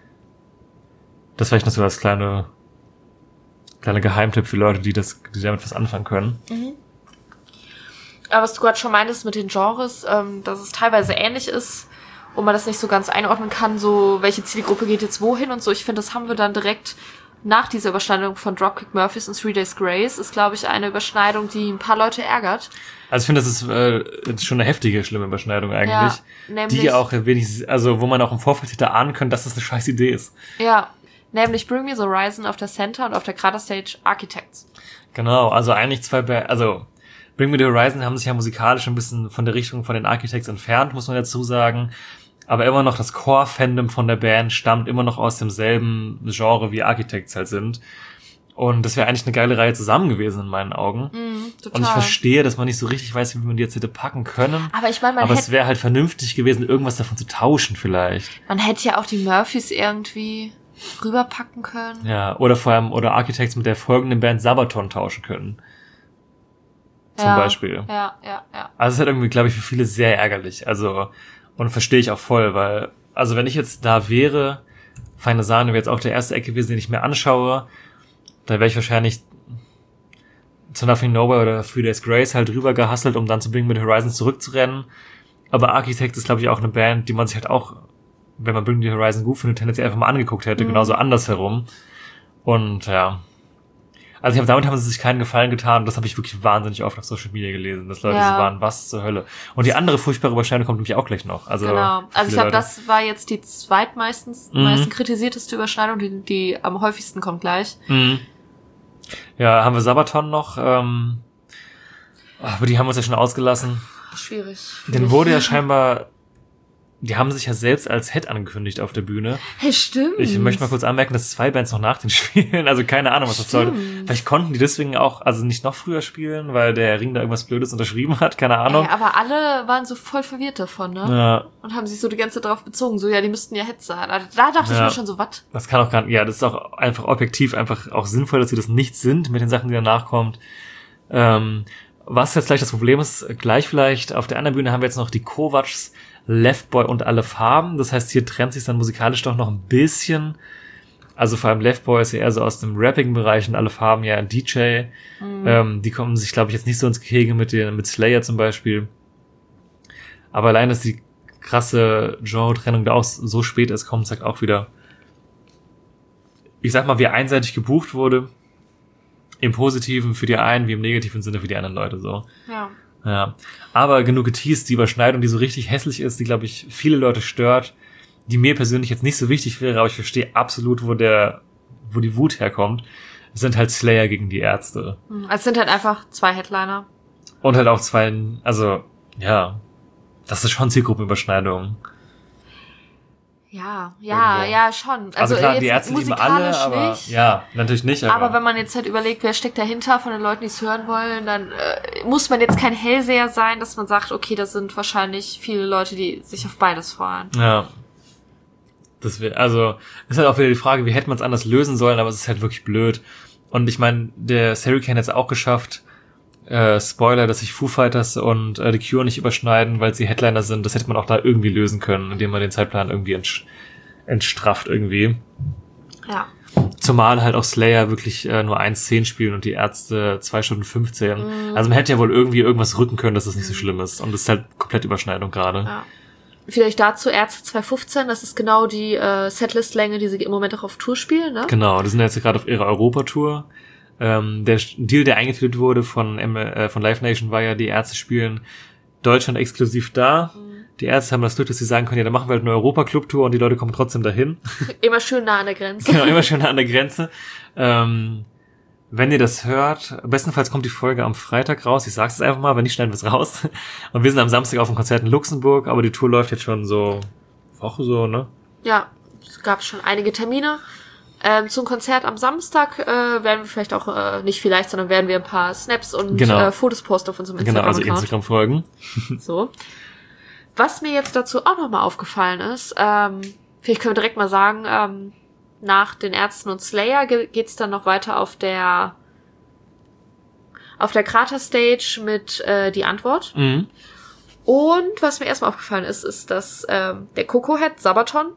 Das vielleicht noch so als kleiner Geheimtipp für Leute, die damit was anfangen können. Mhm. Aber was du gerade schon meintest mit den Genres, dass es teilweise ähnlich ist und man das nicht so ganz einordnen kann, so welche Zielgruppe geht jetzt wohin und so. Ich finde, das haben wir dann direkt nach dieser Überschneidung von Dropkick Murphys und 3 Days Grace, ist, glaube ich, eine Überschneidung, die ein paar Leute ärgert. Also ich finde, das ist schon eine heftige, schlimme Überschneidung eigentlich. Ja, nämlich, die auch wenigstens, also wo man auch im Vorfeld hätte ahnen können, dass das eine scheiß Idee ist. Ja, nämlich Bring Me the Horizon auf der Center und auf der Krater Stage Architects. Genau, also eigentlich Bring Me the Horizon haben sich ja musikalisch ein bisschen von der Richtung von den Architects entfernt, muss man dazu sagen. Aber immer noch das Core-Fandom von der Band stammt immer noch aus demselben Genre wie Architects halt sind. Und das wäre eigentlich eine geile Reihe zusammen gewesen in meinen Augen. Total. Und ich verstehe, dass man nicht so richtig weiß, wie man die jetzt hätte packen können. Aber ich meine, es wäre halt vernünftig gewesen, irgendwas davon zu tauschen vielleicht. Man hätte ja auch die Murphys irgendwie rüberpacken können. Ja, oder Architects mit der folgenden Band Sabaton tauschen können. Zum Beispiel. Ja. Also es ist halt irgendwie, glaube ich, für viele sehr ärgerlich. Also, und verstehe ich auch voll, weil, also wenn ich jetzt da wäre, Feine Sahne wäre jetzt auch der erste Eck gewesen, den ich mir anschaue, da wäre ich wahrscheinlich zu Nothing Nowhere oder 3 Days Grace halt rüber gehustelt, um dann zu Bring Me the Horizon zurückzurennen. Aber Architects ist, glaube ich, auch eine Band, die man sich halt auch, wenn man Bring Me the Horizon gut findet, tendenziell einfach mal angeguckt hätte, genauso andersherum. Und ja. Also damit haben sie sich keinen Gefallen getan. Das habe ich wirklich wahnsinnig oft auf Social Media gelesen, dass Leute so waren, was zur Hölle. Und die andere furchtbare Überschneidung kommt nämlich auch gleich noch. Also genau. Also ich glaube, das war jetzt die meisten kritisierteste Überschneidung, die am häufigsten kommt gleich. Mhm. Ja, haben wir Sabaton noch. Aber die haben uns ja schon ausgelassen. Schwierig. Den wurde ja scheinbar... Die haben sich ja selbst als Head angekündigt auf der Bühne. Hey, stimmt. Ich möchte mal kurz anmerken, dass 2 Bands noch nach den spielen. Also keine Ahnung, was das sollte. Vielleicht konnten die deswegen auch, also nicht noch früher spielen, weil der Ring da irgendwas Blödes unterschrieben hat. Keine Ahnung. Aber alle waren so voll verwirrt davon, ne? Ja. Und haben sich so die ganze Zeit darauf bezogen. So, ja, die müssten ja Head sein. Da dachte ich mir schon so, was? Das kann auch gar nicht, ja, das ist auch einfach objektiv einfach auch sinnvoll, dass sie das nicht sind mit den Sachen, die danach kommt. Was jetzt gleich das Problem ist, gleich vielleicht, auf der anderen Bühne haben wir jetzt noch die Kovacs, Leftboy und Alle Farben. Das heißt, hier trennt sich dann musikalisch doch noch ein bisschen. Also vor allem Leftboy ist ja eher so aus dem Rapping-Bereich und Alle Farben ja ein DJ. Die kommen sich, glaube ich, jetzt nicht so ins Gehege mit Slayer zum Beispiel. Aber allein, dass die krasse Genre-Trennung da auch so spät ist, kommt, sagt auch wieder, ich sag mal, wie einseitig gebucht wurde. Im Positiven für die einen, wie im negativen Sinne für die anderen Leute so. Ja. Aber genug geteased, die Überschneidung, die so richtig hässlich ist, die, glaube ich, viele Leute stört, die mir persönlich jetzt nicht so wichtig wäre, aber ich verstehe absolut, wo die Wut herkommt. Es sind halt Slayer gegen die Ärzte. Es sind halt einfach 2 Headliner. Und halt auch 2, also, ja, das ist schon Zielgruppenüberschneidung. Ja, schon. Also klar, die Ärzte lieben alle, aber nicht. Ja, natürlich nicht. Aber wenn man jetzt halt überlegt, wer steckt dahinter von den Leuten, die es hören wollen, dann muss man jetzt kein Hellseher sein, dass man sagt, okay, das sind wahrscheinlich viele Leute, die sich auf beides freuen. Ja. Das ist halt auch wieder die Frage, wie hätte man es anders lösen sollen, aber es ist halt wirklich blöd. Und ich meine, der Hurricane hat es auch geschafft, Spoiler, dass sich Foo Fighters und The Cure nicht überschneiden, weil sie Headliner sind. Das hätte man auch da irgendwie lösen können, indem man den Zeitplan irgendwie entstrafft irgendwie. Ja. Zumal halt auch Slayer wirklich nur 1:10 spielen und die Ärzte 2 Stunden 15. Also man hätte ja wohl irgendwie irgendwas rücken können, dass das nicht so schlimm ist. Und das ist halt komplett Überschneidung gerade. Ja. Vielleicht dazu Ärzte 2015, das ist genau die Setlist-Länge, die sie im Moment auch auf Tour spielen, ne? Genau, die sind jetzt gerade auf ihrer Europatour. Der Deal, der eingeführt wurde von Live Nation, war ja, die Ärzte spielen Deutschland exklusiv da. Die Ärzte haben das Glück, dass sie sagen können, ja, dann machen wir halt eine Europa-Club-Tour und die Leute kommen trotzdem dahin. Immer schön nah an der Grenze. Genau, immer schön nah an der Grenze. Wenn ihr das hört, bestenfalls kommt die Folge am Freitag raus. Ich sag's jetzt einfach mal, wenn nicht, schneiden wir es raus. Und wir sind am Samstag auf dem Konzert in Luxemburg, aber die Tour läuft jetzt schon so Woche so, ne? Ja, es gab schon einige Termine. Zum Konzert am Samstag werden wir vielleicht auch, nicht vielleicht, sondern werden wir ein paar Snaps und Fotos posten auf unserem Instagram-Account. Genau, also Instagram-Folgen. So. Was mir jetzt dazu auch nochmal aufgefallen ist, vielleicht können wir direkt mal sagen, nach den Ärzten und Slayer geht's dann noch weiter auf der Krater-Stage mit Die Antwort. Mhm. Und was mir erstmal aufgefallen ist, dass der Coco-Head Sabaton,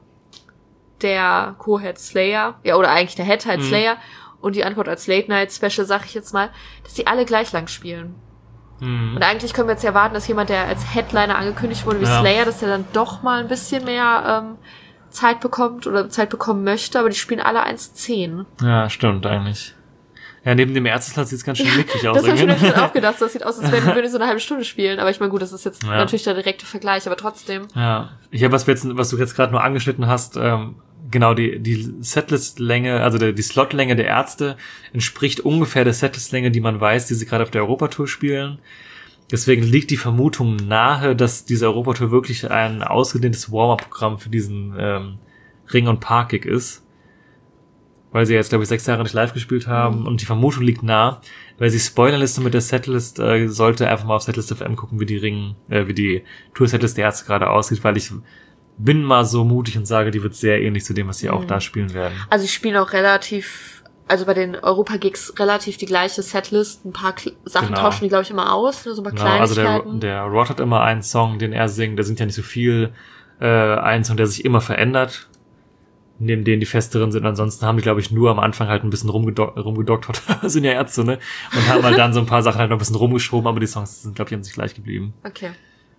der Co-Head Slayer, ja, oder eigentlich der Head halt Slayer und Die Antwort als Late-Night-Special, sag ich jetzt mal, dass die alle gleich lang spielen. Und eigentlich können wir jetzt erwarten, dass jemand, der als Headliner angekündigt wurde, wie Slayer, dass der dann doch mal ein bisschen mehr Zeit bekommt oder Zeit bekommen möchte, aber die spielen alle 1:10. Ja, stimmt eigentlich. Ja, neben dem Ärzteplatz sieht's ganz schön mickrig aus. Das habe ich mir dann auch gedacht, das sieht aus, als würden die so eine halbe Stunde spielen, aber ich meine, gut, das ist jetzt natürlich der direkte Vergleich, aber trotzdem. Ja, was du jetzt gerade nur angeschnitten hast, genau, die Setlist-Länge, also die Slotlänge der Ärzte entspricht ungefähr der Setlist-Länge, die man weiß, die sie gerade auf der Europatour spielen. Deswegen liegt die Vermutung nahe, dass diese Europatour wirklich ein ausgedehntes Warm-Up-Programm für diesen Ring- und Park-Gig ist. Weil sie jetzt, glaube ich, 6 Jahre nicht live gespielt haben. Und die Vermutung liegt nah, weil sie Spoilerliste mit der Setlist sollte einfach mal auf Setlist FM gucken, wie die Tour-Setlist der Ärzte gerade aussieht, weil ich bin mal so mutig und sage, die wird sehr ähnlich zu dem, was sie auch da spielen werden. Also ich spiele auch also bei den Europa-Gigs relativ die gleiche Setlist. Ein paar Sachen tauschen die, glaube ich, immer aus, ne? So ein paar Kleinigkeiten. Also der Rod hat immer einen Song, den er singt, der singt ja nicht so viel, einen Song, der sich immer verändert, neben denen die festeren sind. Ansonsten haben die, glaube ich, nur am Anfang halt ein bisschen rumgedoktert, sind ja Ärzte, ne? Und haben halt dann so ein paar Sachen halt noch ein bisschen rumgeschoben, aber die Songs sind, glaube ich, an sich gleich geblieben. Okay.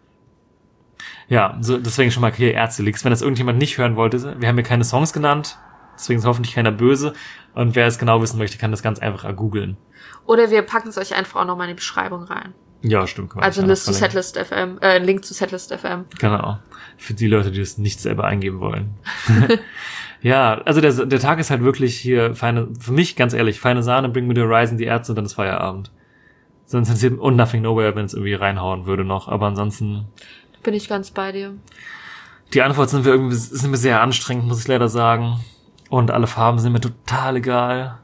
Ja, so, deswegen schon mal hier Ärzte-Leaks. Wenn das irgendjemand nicht hören wollte, wir haben hier keine Songs genannt, deswegen ist hoffentlich keiner böse. Und wer es genau wissen möchte, kann das ganz einfach googeln. Oder wir packen es euch einfach auch nochmal in die Beschreibung rein. Ja, stimmt. Also ein Link zu Setlist FM. Genau. Für die Leute, die das nicht selber eingeben wollen. Ja, also der Tag ist halt wirklich hier für mich ganz ehrlich, feine Sahne, Bring Me The Horizon, die Ärzte und dann ist Feierabend. Sonst und Nothing Nowhere, wenn es irgendwie reinhauen würde noch. Aber ansonsten bin ich ganz bei dir. Die Antwort sind mir sehr anstrengend, muss ich leider sagen. Und alle Farben sind mir total egal.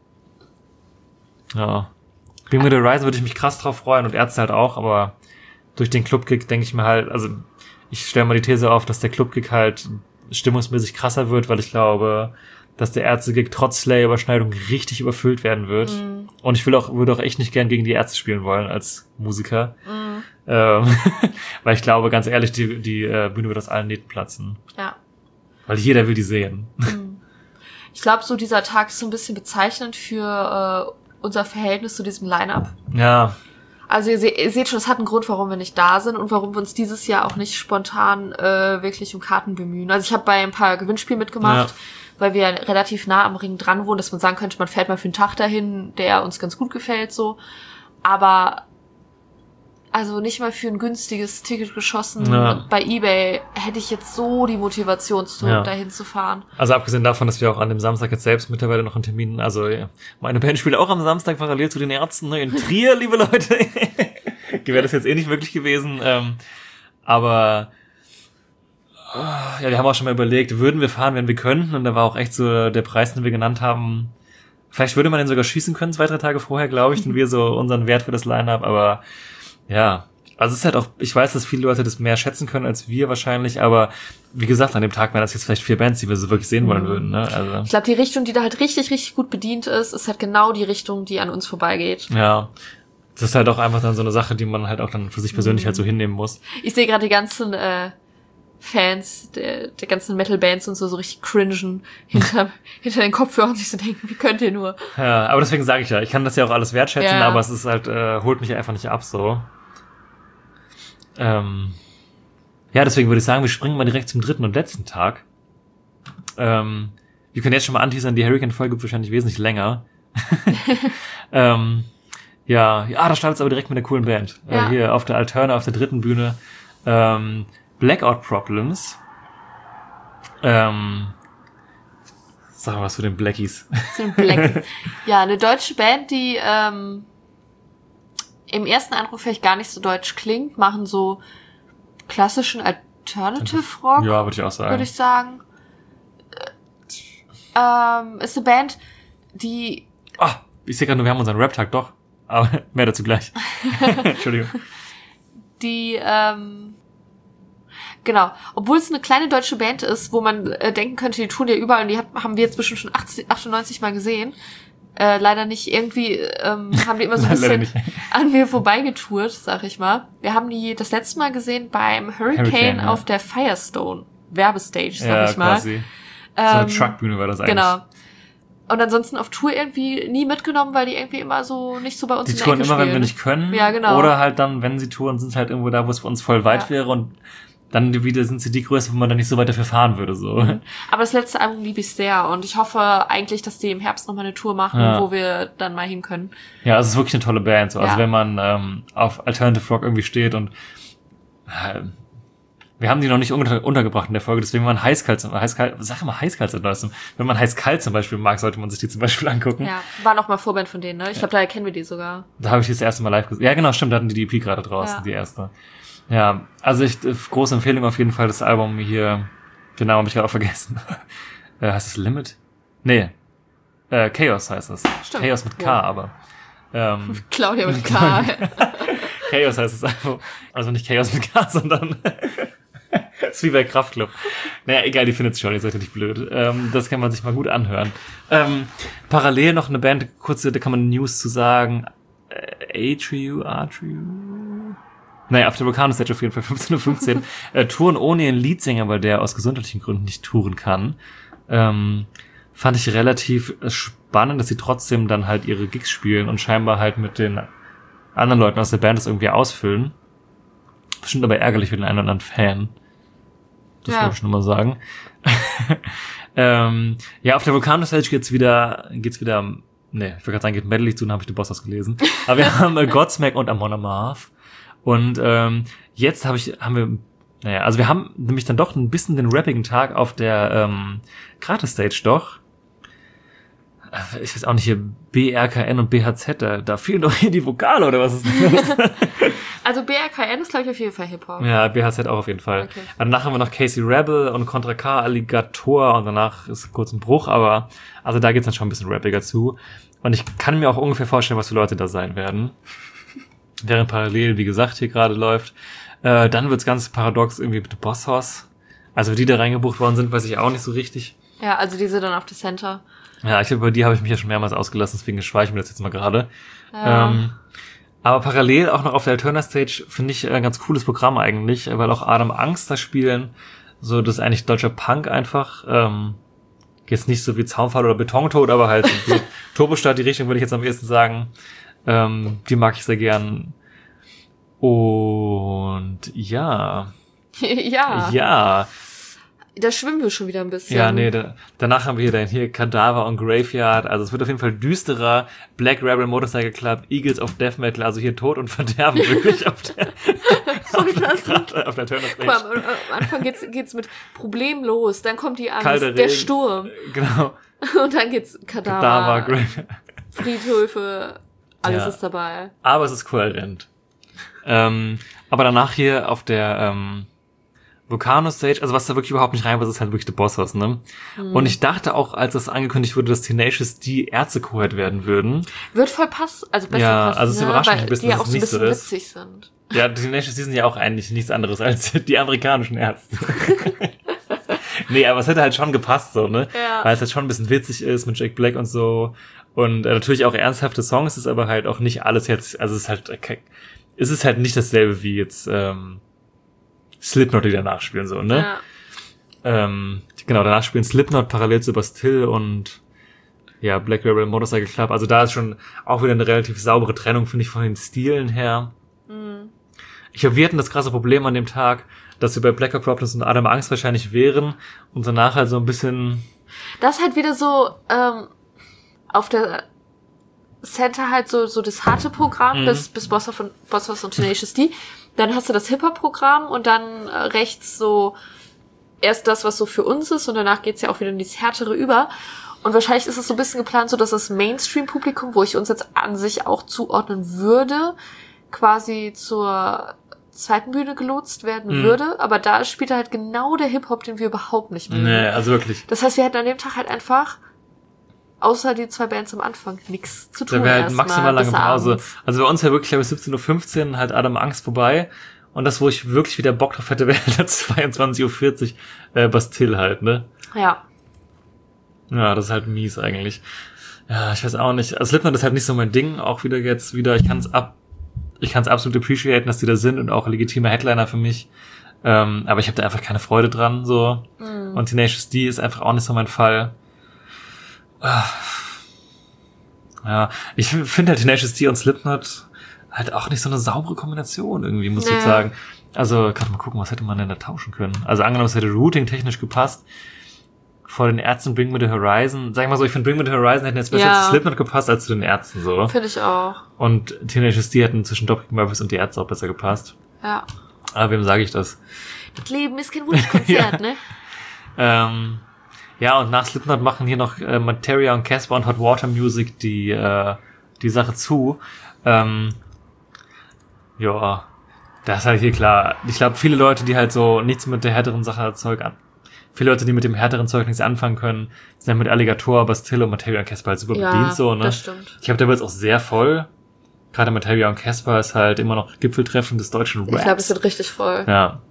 Ja. Bring Me The Horizon würde ich mich krass drauf freuen und Ärzte halt auch, aber durch den Club-Gig denke ich mir halt, also ich stelle mal die These auf, dass der Club-Gig halt stimmungsmäßig krasser wird, weil ich glaube, dass der Ärzte-Gig trotz Slayer-Überschneidung richtig überfüllt werden wird. Und ich würde auch echt nicht gern gegen die Ärzte spielen wollen als Musiker. Weil ich glaube, ganz ehrlich, die Bühne wird aus allen Nähten platzen. Ja. Weil jeder will die sehen. Ich glaube, so dieser Tag ist so ein bisschen bezeichnend für unser Verhältnis zu diesem Line-Up. Ja. Also ihr seht schon, es hat einen Grund, warum wir nicht da sind und warum wir uns dieses Jahr auch nicht spontan wirklich um Karten bemühen. Also ich habe bei ein paar Gewinnspielen mitgemacht, weil wir relativ nah am Ring dran wohnen, dass man sagen könnte, man fährt mal für einen Tag dahin, der uns ganz gut gefällt, so. Aber also nicht mal für ein günstiges Ticket geschossen. Bei eBay hätte ich jetzt so die Motivation, dahin zu fahren. Also abgesehen davon, dass wir auch an dem Samstag jetzt selbst mittlerweile noch einen Termin, also meine Band spielt auch am Samstag parallel zu den Ärzten, ne, in Trier, liebe Leute. Wäre das jetzt eh nicht möglich gewesen. Aber ja, wir haben auch schon mal überlegt, würden wir fahren, wenn wir könnten. Und da war auch echt so der Preis, den wir genannt haben. Vielleicht würde man den sogar schießen können, 2-3 Tage vorher, glaube ich, denn wir so unseren Wert für das Line-Up, aber ja, also es ist halt auch, ich weiß, dass viele Leute das mehr schätzen können als wir wahrscheinlich, aber wie gesagt, an dem Tag wären das jetzt vielleicht 4 Bands, die wir so wirklich sehen wollen würden, ne? Also ich glaube, die Richtung, die da halt richtig, richtig gut bedient ist halt genau die Richtung, die an uns vorbeigeht. Ja, das ist halt auch einfach dann so eine Sache, die man halt auch dann für sich persönlich halt so hinnehmen muss. Ich sehe gerade die ganzen Fans der ganzen Metal-Bands und so richtig cringen hinter den Kopfhörern und sich so denken, wie könnt ihr nur? Ja, aber deswegen sage ich ja, ich kann das ja auch alles wertschätzen, aber es ist halt, holt mich einfach nicht ab, so. Ja, deswegen würde ich sagen, wir springen mal direkt zum 3. und letzten Tag. Wir können jetzt schon mal anteasern, die Hurricane-Folge wird wahrscheinlich wesentlich länger. Da startet es aber direkt mit einer coolen Band. Ja. Hier auf der Alterna, auf der 3. Bühne. Blackout Problems. Sag mal was zu den Blackies. Zu den Blackies. Ja, eine deutsche Band, die im ersten Eindruck vielleicht gar nicht so deutsch klingt, machen so klassischen Alternative Rock. Ja, würde ich auch sagen. Würde ich sagen. Ist eine Band, die... Ich sehe gerade nur, wir haben unseren Rap-Tag, doch. Aber mehr dazu gleich. Entschuldigung. Die, genau. Obwohl es eine kleine deutsche Band ist, wo man denken könnte, die tun ja überall, und die haben wir jetzt bestimmt schon 98 Mal gesehen. Leider nicht. Irgendwie haben die immer so ein bisschen an mir vorbeigetourt, sag ich mal. Wir haben die das letzte Mal gesehen beim Hurricane auf der Firestone Werbestage, sag ich mal. Quasi. So eine Truckbühne war das eigentlich. Genau. Und ansonsten auf Tour irgendwie nie mitgenommen, weil die irgendwie immer so nicht so bei uns die in der Ecke touren immer, spielen. wenn wir nicht können. Ja, genau. Oder halt dann, wenn sie touren, sind sie halt irgendwo da, wo es für uns voll weit wäre, und dann wieder sind sie die Größe, wo man dann nicht so weit dafür fahren würde, so. Aber das letzte Album liebe ich sehr, und ich hoffe eigentlich, dass die im Herbst nochmal eine Tour machen, wo wir dann mal hin können. Ja, es ist wirklich eine tolle Band, so. Also wenn man auf Alternative Rock irgendwie steht, und wir haben die noch nicht untergebracht in der Folge, deswegen wenn man heiß-kalt sag mal heiß-kalt seit neuestem. Wenn man heiß-kalt zum Beispiel mag, sollte man sich die zum Beispiel angucken. Ja, war noch mal Vorband von denen, ne? Ich glaube, daher kennen wir die sogar. Da habe ich die das erste Mal live gesehen. Ja, genau, stimmt, da hatten die EP gerade draußen, die erste. Ja, also große Empfehlung auf jeden Fall, das Album hier, den Namen habe ich gerade auch vergessen. Heißt es Limit? Nee, Chaos heißt es. Stimmt. Chaos mit K, aber. Claudia mit K. Chaos heißt es einfach. Also nicht Chaos mit K, sondern das ist wie bei Kraftklub. Naja, egal, die findet es schon, ihr seid ja nicht blöd. Das kann man sich mal gut anhören. Parallel noch eine Band, kurze, da kann man News zu sagen. Atreyu? Naja, auf der Vulcano-Stage auf jeden Fall 15:15 Uhr. Touren ohne ihren Leadsänger, weil der aus gesundheitlichen Gründen nicht touren kann. Fand ich relativ spannend, dass sie trotzdem dann halt ihre Gigs spielen und scheinbar halt mit den anderen Leuten aus der Band das irgendwie ausfüllen. Bestimmt aber ärgerlich für den einen oder anderen Fan. Das wollte ich schon mal sagen. Auf der Vulcano-Stage geht's wieder, nee, ich wollte gerade sagen, geht Medley zu, dann habe ich den Boss ausgelesen. Aber wir haben Godsmack und Amon Amarth. Und jetzt wir haben nämlich dann doch ein bisschen den rappigen Tag auf der Gratis-Stage doch. Ich weiß auch nicht, hier BRKN und BHZ, da fehlen doch hier die Vokale, oder was ist das? Also BRKN ist, glaube ich, auf jeden Fall Hip-Hop. Ja, BHZ auch auf jeden Fall. Okay. Danach haben wir noch Casey Rebel und Contra K, Alligator, und danach ist kurz ein Bruch, aber also da geht's dann schon ein bisschen rappiger zu. Und ich kann mir auch ungefähr vorstellen, was für Leute da sein werden. Während parallel, wie gesagt, hier gerade läuft. Dann wird's ganz paradox irgendwie mit The Boss Hoss. Also wie die da reingebucht worden sind, weiß ich auch nicht so richtig. Ja, also diese dann auf der Center. Ja, ich glaube, über die habe ich mich ja schon mehrmals ausgelassen, deswegen schweige ich mir das jetzt mal gerade. Ja. Aber parallel auch noch auf der Alterna Stage finde ich ein ganz cooles Programm eigentlich, weil auch Adam Angst da spielen. So, das ist eigentlich deutscher Punk einfach. Jetzt nicht so wie Zaunpfahl oder Betontod, aber halt so Turbostadt, die Richtung würde ich jetzt am ehesten sagen. Die mag ich sehr gern. Und ja. Ja. Da schwimmen wir schon wieder ein bisschen. Ja, nee, danach haben wir hier Kadaver und Graveyard. Also es wird auf jeden Fall düsterer. Black Rebel Motorcycle Club, Eagles of Death Metal, also hier Tod und Verderben wirklich auf der Turner Stage. Am Anfang geht's mit Problem los, dann kommt die Angst, Kalter der Regen. Sturm. Genau. Und dann geht's Kadaver, Graveyard. Friedhöfe, alles ist dabei. Aber es ist kohärent. Aber danach hier auf der Vulcano Stage, also was da wirklich überhaupt nicht rein war, ist halt wirklich The Boss Hoss, ne? Und ich dachte auch, als das angekündigt wurde, dass Tenacious D Ärzte-Kohort werden würden. Wird voll passen, also besser passen. Also es überrascht mich ein bisschen, dass es nicht so ist. Witzig sind. Ja, die Tenacious D sind ja auch eigentlich nichts anderes als die amerikanischen Ärzte. Nee, aber es hätte halt schon gepasst, so, ne? Ja. Weil es halt schon ein bisschen witzig ist mit Jack Black und so. Und natürlich auch ernsthafte Songs, ist aber halt auch nicht alles jetzt, also es ist halt nicht dasselbe wie jetzt, Slipknot, die danach spielen, so, ne? Ja. Genau, danach spielen Slipknot parallel zu Bastille und ja, Black Rebel Motorcycle Club. Also da ist schon auch wieder eine relativ saubere Trennung, finde ich, von den Stilen her. Mhm. Ich glaube, wir hatten das krasse Problem an dem Tag, dass wir bei Black Hawk Problems und Adam Angst wahrscheinlich wären und danach halt so ein bisschen... Das ist halt wieder so, auf der Center halt so das harte Programm, bis Boss Hoss und Tenacious D. Dann hast du das Hip-Hop-Programm und dann rechts so erst das, was so für uns ist und danach geht's ja auch wieder in dieses Härtere über. Und wahrscheinlich ist es so ein bisschen geplant, so dass das Mainstream-Publikum, wo ich uns jetzt an sich auch zuordnen würde, quasi zur zweiten Bühne gelotst werden würde. Aber da spielt halt genau der Hip-Hop, den wir überhaupt nicht mögen. Nee, also wirklich. Das heißt, wir hätten an dem Tag halt einfach, außer die 2 Bands am Anfang, nichts zu tun. Da wäre halt maximal lange Pause. Abends. Also bei uns wäre wirklich, glaube ich, 17:15 Uhr halt Adam Angst vorbei. Und das, wo ich wirklich wieder Bock drauf hätte, wäre halt 22:40 Uhr Bastille halt, ne? Ja. Ja, das ist halt mies eigentlich. Ja, ich weiß auch nicht. Also Slipknot ist halt nicht so mein Ding. Auch wieder, ich kann es absolut appreciaten, dass die da sind und auch legitime Headliner für mich. Aber ich habe da einfach keine Freude dran, so. Und Tenacious D ist einfach auch nicht so mein Fall. Ja, ich finde halt Tenacious D und Slipknot halt auch nicht so eine saubere Kombination irgendwie, muss ich sagen. Also, kann mal gucken, was hätte man denn da tauschen können? Also angenommen, es hätte Routing technisch gepasst. Vor den Ärzten Bring Me The Horizon. Sag ich mal so, ich finde Bring Me The Horizon hätten jetzt besser zu Slipknot gepasst als zu den Ärzten, so. Finde ich auch. Und Tenacious D hätten zwischen Dropkick Murphys und die Ärzte auch besser gepasst. Ja. Aber wem sage ich das? Das Leben ist kein Wunschkonzert, ne? Ja, und nach Slipknot machen hier noch Materia und Casper und Hot Water Music die Sache zu. Ja, das ist halt hier klar. Ich glaube, viele Leute, die halt so nichts mit der härteren Sache viele Leute, die mit dem härteren Zeug nichts anfangen können, sind halt mit Alligator, Bastille und Materia und Casper halt super bedient, so, ne? Das stimmt. Ich glaube, da wird's auch sehr voll. Gerade Materia und Casper ist halt immer noch Gipfeltreffen des deutschen Raps. Ich glaube, es wird richtig voll. Ja.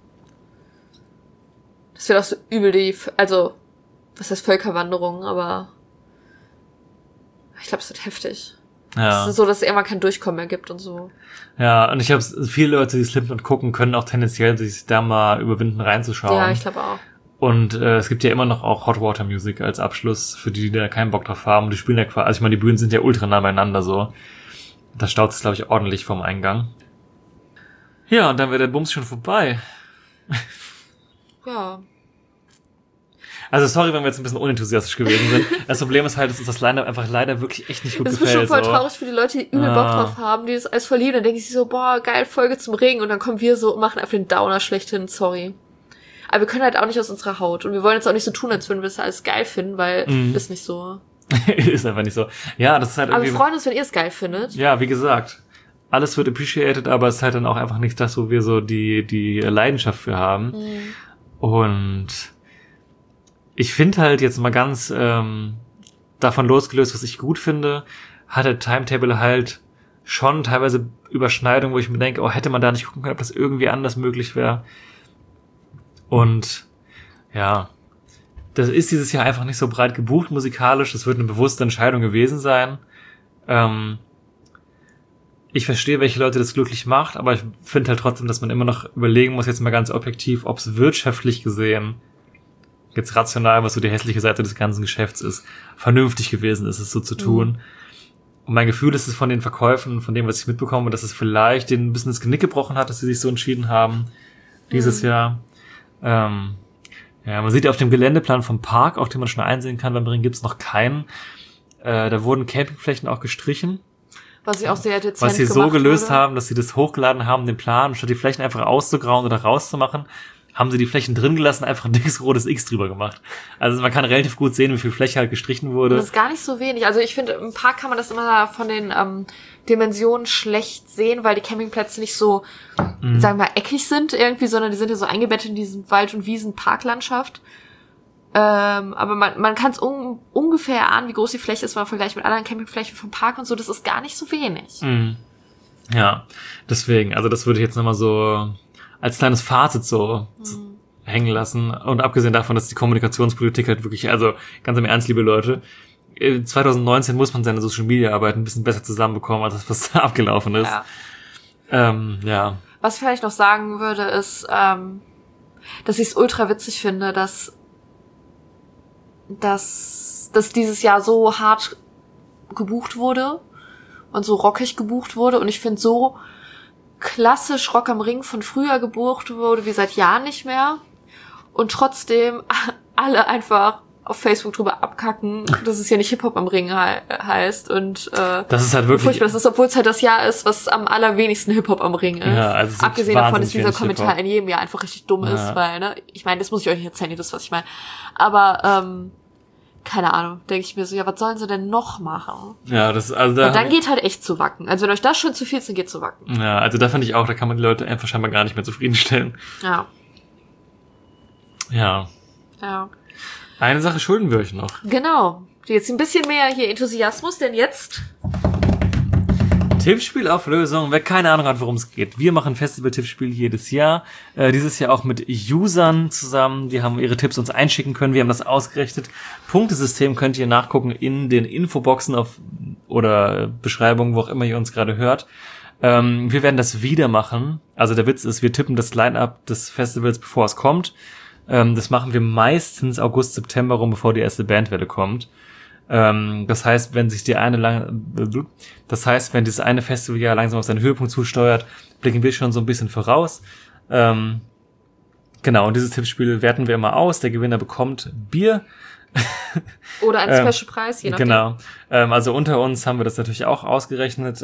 Das wird auch so übel also, was heißt Völkerwanderung, aber ich glaube, es wird heftig. Ja. Es ist so, dass es irgendwann kein Durchkommen mehr gibt und so. Ja, und ich glaube, viele Leute, die Slipknot gucken, können auch tendenziell sich da mal überwinden, reinzuschauen. Ja, ich glaube auch. Und es gibt ja immer noch auch Hot Water Music als Abschluss, für die da keinen Bock drauf haben. Und die spielen ja quasi, also ich meine, die Bühnen sind ja ultra nah beieinander so. Da staut es, glaube ich, ordentlich vom Eingang. Ja, und dann wäre der Bums schon vorbei. Ja. Also sorry, wenn wir jetzt ein bisschen unenthusiastisch gewesen sind. Das Problem ist halt, dass uns das Line-Up einfach leider wirklich echt nicht gut gefällt. Das ist schon voll so traurig für die Leute, die übel Bock drauf haben, die das alles voll lieben. Dann denke ich sich so, boah, geil, Folge zum Regen. Und dann kommen wir so und machen einfach den Downer schlechthin, sorry. Aber wir können halt auch nicht aus unserer Haut. Und wir wollen jetzt auch nicht so tun, als würden wir das alles geil finden, weil ist nicht so. Ist einfach nicht so. Ja, das ist halt aber irgendwie... wir freuen uns, wenn ihr es geil findet. Ja, wie gesagt, alles wird appreciated, aber es ist halt dann auch einfach nicht das, wo wir so die Leidenschaft für haben. Und ich finde halt jetzt mal ganz davon losgelöst, was ich gut finde, hat der Timetable halt schon teilweise Überschneidungen, wo ich mir denke, oh, hätte man da nicht gucken können, ob das irgendwie anders möglich wäre. Und ja, das ist dieses Jahr einfach nicht so breit gebucht musikalisch. Das wird eine bewusste Entscheidung gewesen sein. Ich verstehe, welche Leute das glücklich macht, aber ich finde halt trotzdem, dass man immer noch überlegen muss, jetzt mal ganz objektiv, ob es wirtschaftlich gesehen, jetzt rational, was so die hässliche Seite des ganzen Geschäfts ist, vernünftig gewesen ist, es so zu tun. Und mein Gefühl ist es von den Verkäufen, von dem, was ich mitbekomme, dass es vielleicht denen ein bisschen das Genick gebrochen hat, dass sie sich so entschieden haben dieses Jahr. Ja, man sieht auf dem Geländeplan vom Park, auch den man schon einsehen kann, beim Ring gibt's noch keinen. Da wurden Campingflächen auch gestrichen. Was ich auch sehr dezent was sie so gemacht gelöst wurde. haben, dass sie das hochgeladen haben, den Plan, statt die Flächen einfach auszugrauen oder rauszumachen, haben sie die Flächen drin gelassen, einfach ein dickes rotes X drüber gemacht. Also man kann relativ gut sehen, wie viel Fläche halt gestrichen wurde. Das ist gar nicht so wenig. Also ich finde, im Park kann man das immer von den Dimensionen schlecht sehen, weil die Campingplätze nicht so, sagen wir mal, eckig sind irgendwie, sondern die sind ja so eingebettet in diesen Wald- und Wiesen-Parklandschaft. Aber man kann es ungefähr erahnen, wie groß die Fläche ist, wenn man vergleicht mit anderen Campingflächen vom Park und so. Das ist gar nicht so wenig. Ja, deswegen, also das würde ich jetzt nochmal so als kleines Fazit so hängen lassen. Und abgesehen davon, dass die Kommunikationspolitik halt wirklich, also ganz im Ernst, liebe Leute, 2019 muss man seine Social-Media-Arbeit ein bisschen besser zusammenbekommen, als das, was da abgelaufen ist. Ja. Was ich vielleicht noch sagen würde, ist, dass ich es ultra witzig finde, dass dieses Jahr so hart gebucht wurde und so rockig gebucht wurde. Und ich finde, so klassisch Rock am Ring von früher gebucht wurde, wie seit Jahren nicht mehr. Und trotzdem alle einfach auf Facebook drüber abkacken, dass es ja nicht Hip-Hop am Ring heißt. Und das ist halt wirklich furchtbar. Das ist, obwohl es halt das Jahr ist, was am allerwenigsten Hip-Hop am Ring ist. Ja, also abgesehen davon, dass dieser Kommentar in jedem Jahr einfach richtig dumm ist, weil, ne, ich meine, das muss ich euch nicht erzählen, ihr wisst, was ich meine. Aber, keine Ahnung, denke ich mir so, ja, was sollen sie denn noch machen? Ja, das, also da. Und dann geht halt echt zu Wacken. Also wenn euch das schon zu viel ist, dann geht zu Wacken. Ja, also da fand ich auch, da kann man die Leute einfach scheinbar gar nicht mehr zufriedenstellen. Ja. Ja. Ja. Eine Sache schulden wir euch noch. Genau. Jetzt ein bisschen mehr hier Enthusiasmus, denn jetzt... Tippspielauflösung. Wer keine Ahnung hat, worum es geht. Wir machen Festival-Tippspiel jedes Jahr. Dieses Jahr auch mit Usern zusammen. Die haben ihre Tipps uns einschicken können. Wir haben das ausgerechnet. Punktesystem könnt ihr nachgucken in den Infoboxen oder Beschreibungen, wo auch immer ihr uns gerade hört. Wir werden das wieder machen. Also der Witz ist, wir tippen das Line-Up des Festivals, bevor es kommt. Das machen wir meistens August, September rum, bevor die erste Bandwelle kommt. Das heißt, wenn dieses eine Festivaljahr langsam auf seinen Höhepunkt zusteuert, blicken wir schon so ein bisschen voraus. Genau, und dieses Tippspiel werten wir immer aus. Der Gewinner bekommt Bier. Oder einen Special-Preis, je nachdem. Genau. Also unter uns haben wir das natürlich auch ausgerechnet.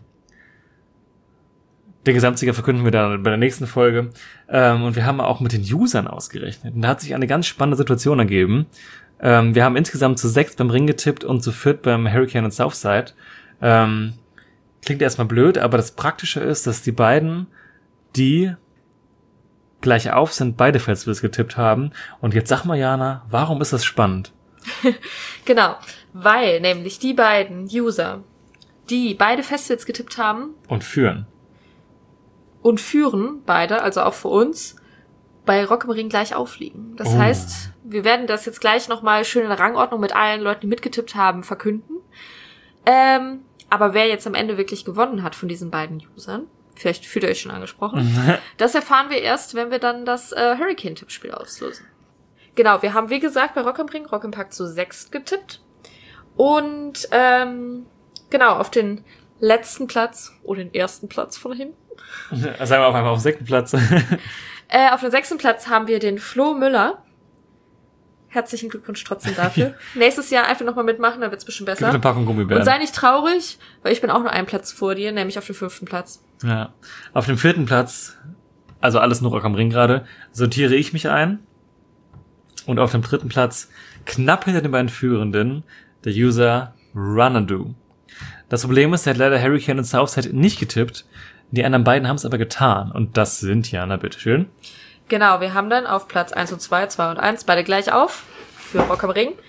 Den Gesamtsieger verkünden wir dann bei der nächsten Folge. Und wir haben auch mit den Usern ausgerechnet. Und da hat sich eine ganz spannende Situation ergeben. Wir haben insgesamt zu 6 beim Ring getippt und zu 4 beim Hurricane und Southside. Klingt erstmal blöd, aber das Praktische ist, dass die beiden, die gleich auf sind, beide Festivals getippt haben. Und jetzt sag mal, Jana, warum ist das spannend? Genau, weil nämlich die beiden User, die beide Festivals getippt haben... Und führen beide, also auch für uns, bei Rock am Ring gleich aufliegen. Das heißt, wir werden das jetzt gleich nochmal schön in der Rangordnung mit allen Leuten, die mitgetippt haben, verkünden. Aber wer jetzt am Ende wirklich gewonnen hat von diesen beiden Usern, vielleicht fühlt ihr euch schon angesprochen, das erfahren wir erst, wenn wir dann das Hurricane-Tippspiel auslösen. Genau, wir haben, wie gesagt, bei Rock am Ring, Rock im Park zu 6 getippt. Und genau, auf den letzten Platz oder den ersten Platz von hinten. Sagen wir auch einfach auf den 6. Platz. Auf dem 6. Platz haben wir den Flo Müller. Herzlichen Glückwunsch trotzdem dafür. Nächstes Jahr einfach nochmal mitmachen, dann wird's bestimmt besser. Gib eine Packung Gummibären. Und sei nicht traurig, weil ich bin auch nur einen Platz vor dir, nämlich auf dem 5. Platz. Ja. Auf dem 4. Platz, also alles nur Rock am Ring gerade, sortiere ich mich ein. Und auf dem 3. Platz, knapp hinter den beiden Führenden, der User Runadoo. Das Problem ist, er hat leider Hurricane und Southside nicht getippt. Die anderen beiden haben es aber getan. Und das sind, Jana, bitteschön. Genau, wir haben dann auf Platz 1 und 2, 2 und 1, beide gleich auf, für Rock am Ring.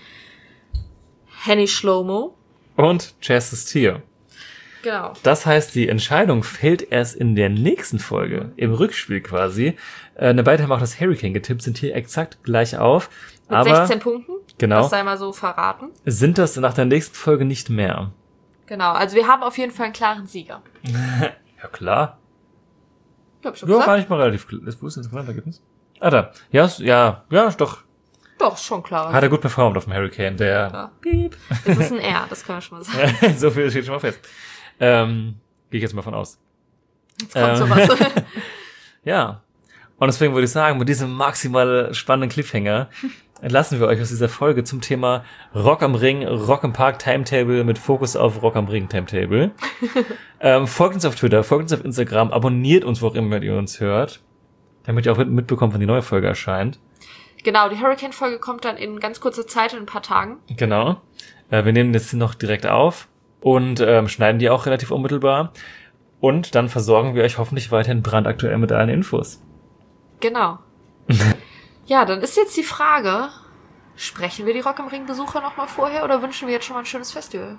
Henny Schlomo. Und Chassis Tier. Genau. Das heißt, die Entscheidung fällt erst in der nächsten Folge, im Rückspiel quasi. Beide haben auch das Hurricane getippt, sind hier exakt gleich auf. Mit aber 16 Punkten. Genau. Das sei mal so verraten. Sind das nach der nächsten Folge nicht mehr? Genau, also wir haben auf jeden Fall einen klaren Sieger. Ja, klar. Glaub ich schon Ja, gesagt. gar nicht mal relativ. Wo ist das Ergebnis? Ah, da. Ja, doch. Doch, schon klar. Hat er gut performt auf dem Hurricane, der... Ja. Piep. Es ist ein R, das können wir schon mal sagen. So viel steht schon mal fest. Gehe ich jetzt mal von aus. Jetzt kommt sowas. Ja. Und deswegen würde ich sagen, mit diesem maximal spannenden Cliffhanger entlassen wir euch aus dieser Folge zum Thema Rock am Ring, Rock im Park Timetable mit Fokus auf Rock am Ring Timetable. Folgt uns auf Twitter, folgt uns auf Instagram, abonniert uns, wo auch immer ihr uns hört, damit ihr auch mitbekommt, wann die neue Folge erscheint. Genau, die Hurricane-Folge kommt dann in ganz kurzer Zeit, in ein paar Tagen. Genau. Wir nehmen das noch direkt auf und schneiden die auch relativ unmittelbar. Und dann versorgen wir euch hoffentlich weiterhin brandaktuell mit allen Infos. Genau. Ja, dann ist jetzt die Frage, sprechen wir die Rock am Ring-Besucher noch mal vorher oder wünschen wir jetzt schon mal ein schönes Festival?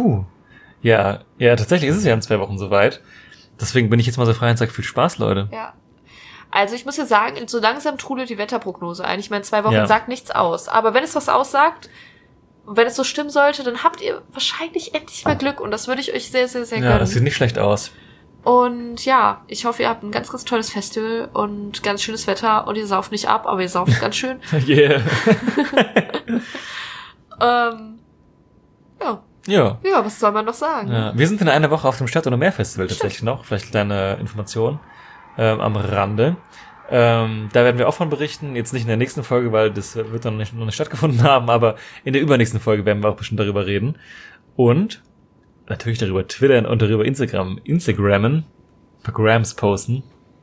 Ja, tatsächlich ist es ja in 2 Wochen soweit. Deswegen bin ich jetzt mal so frei und sage, viel Spaß, Leute. Ja. Also ich muss ja sagen, so langsam trudelt die Wetterprognose ein. Ich meine, 2 Wochen sagt nichts aus. Aber wenn es was aussagt, und wenn es so stimmen sollte, dann habt ihr wahrscheinlich endlich mal Glück. Und das würde ich euch sehr, sehr, sehr gönnen. Ja, das sieht nicht schlecht aus. Und ja, ich hoffe, ihr habt ein ganz, ganz tolles Festival und ganz schönes Wetter. Und ihr sauft nicht ab, aber ihr sauft ganz schön. Yeah. Ja. Ja, was soll man noch sagen? Ja. Wir sind in einer Woche auf dem Stadt- und Meer-Festival tatsächlich noch. Vielleicht kleine Information am Rande. Da werden wir auch von berichten. Jetzt nicht in der nächsten Folge, weil das wird dann noch nicht stattgefunden haben, aber in der übernächsten Folge werden wir auch bestimmt darüber reden. Und natürlich darüber twittern und darüber Instagrammen, Grams posten.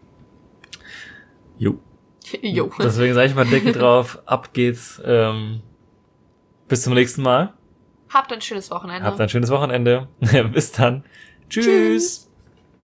Jo. Deswegen sage ich mal Deckel drauf. Ab geht's. Bis zum nächsten Mal. Habt ein schönes Wochenende. Bis dann. Tschüss.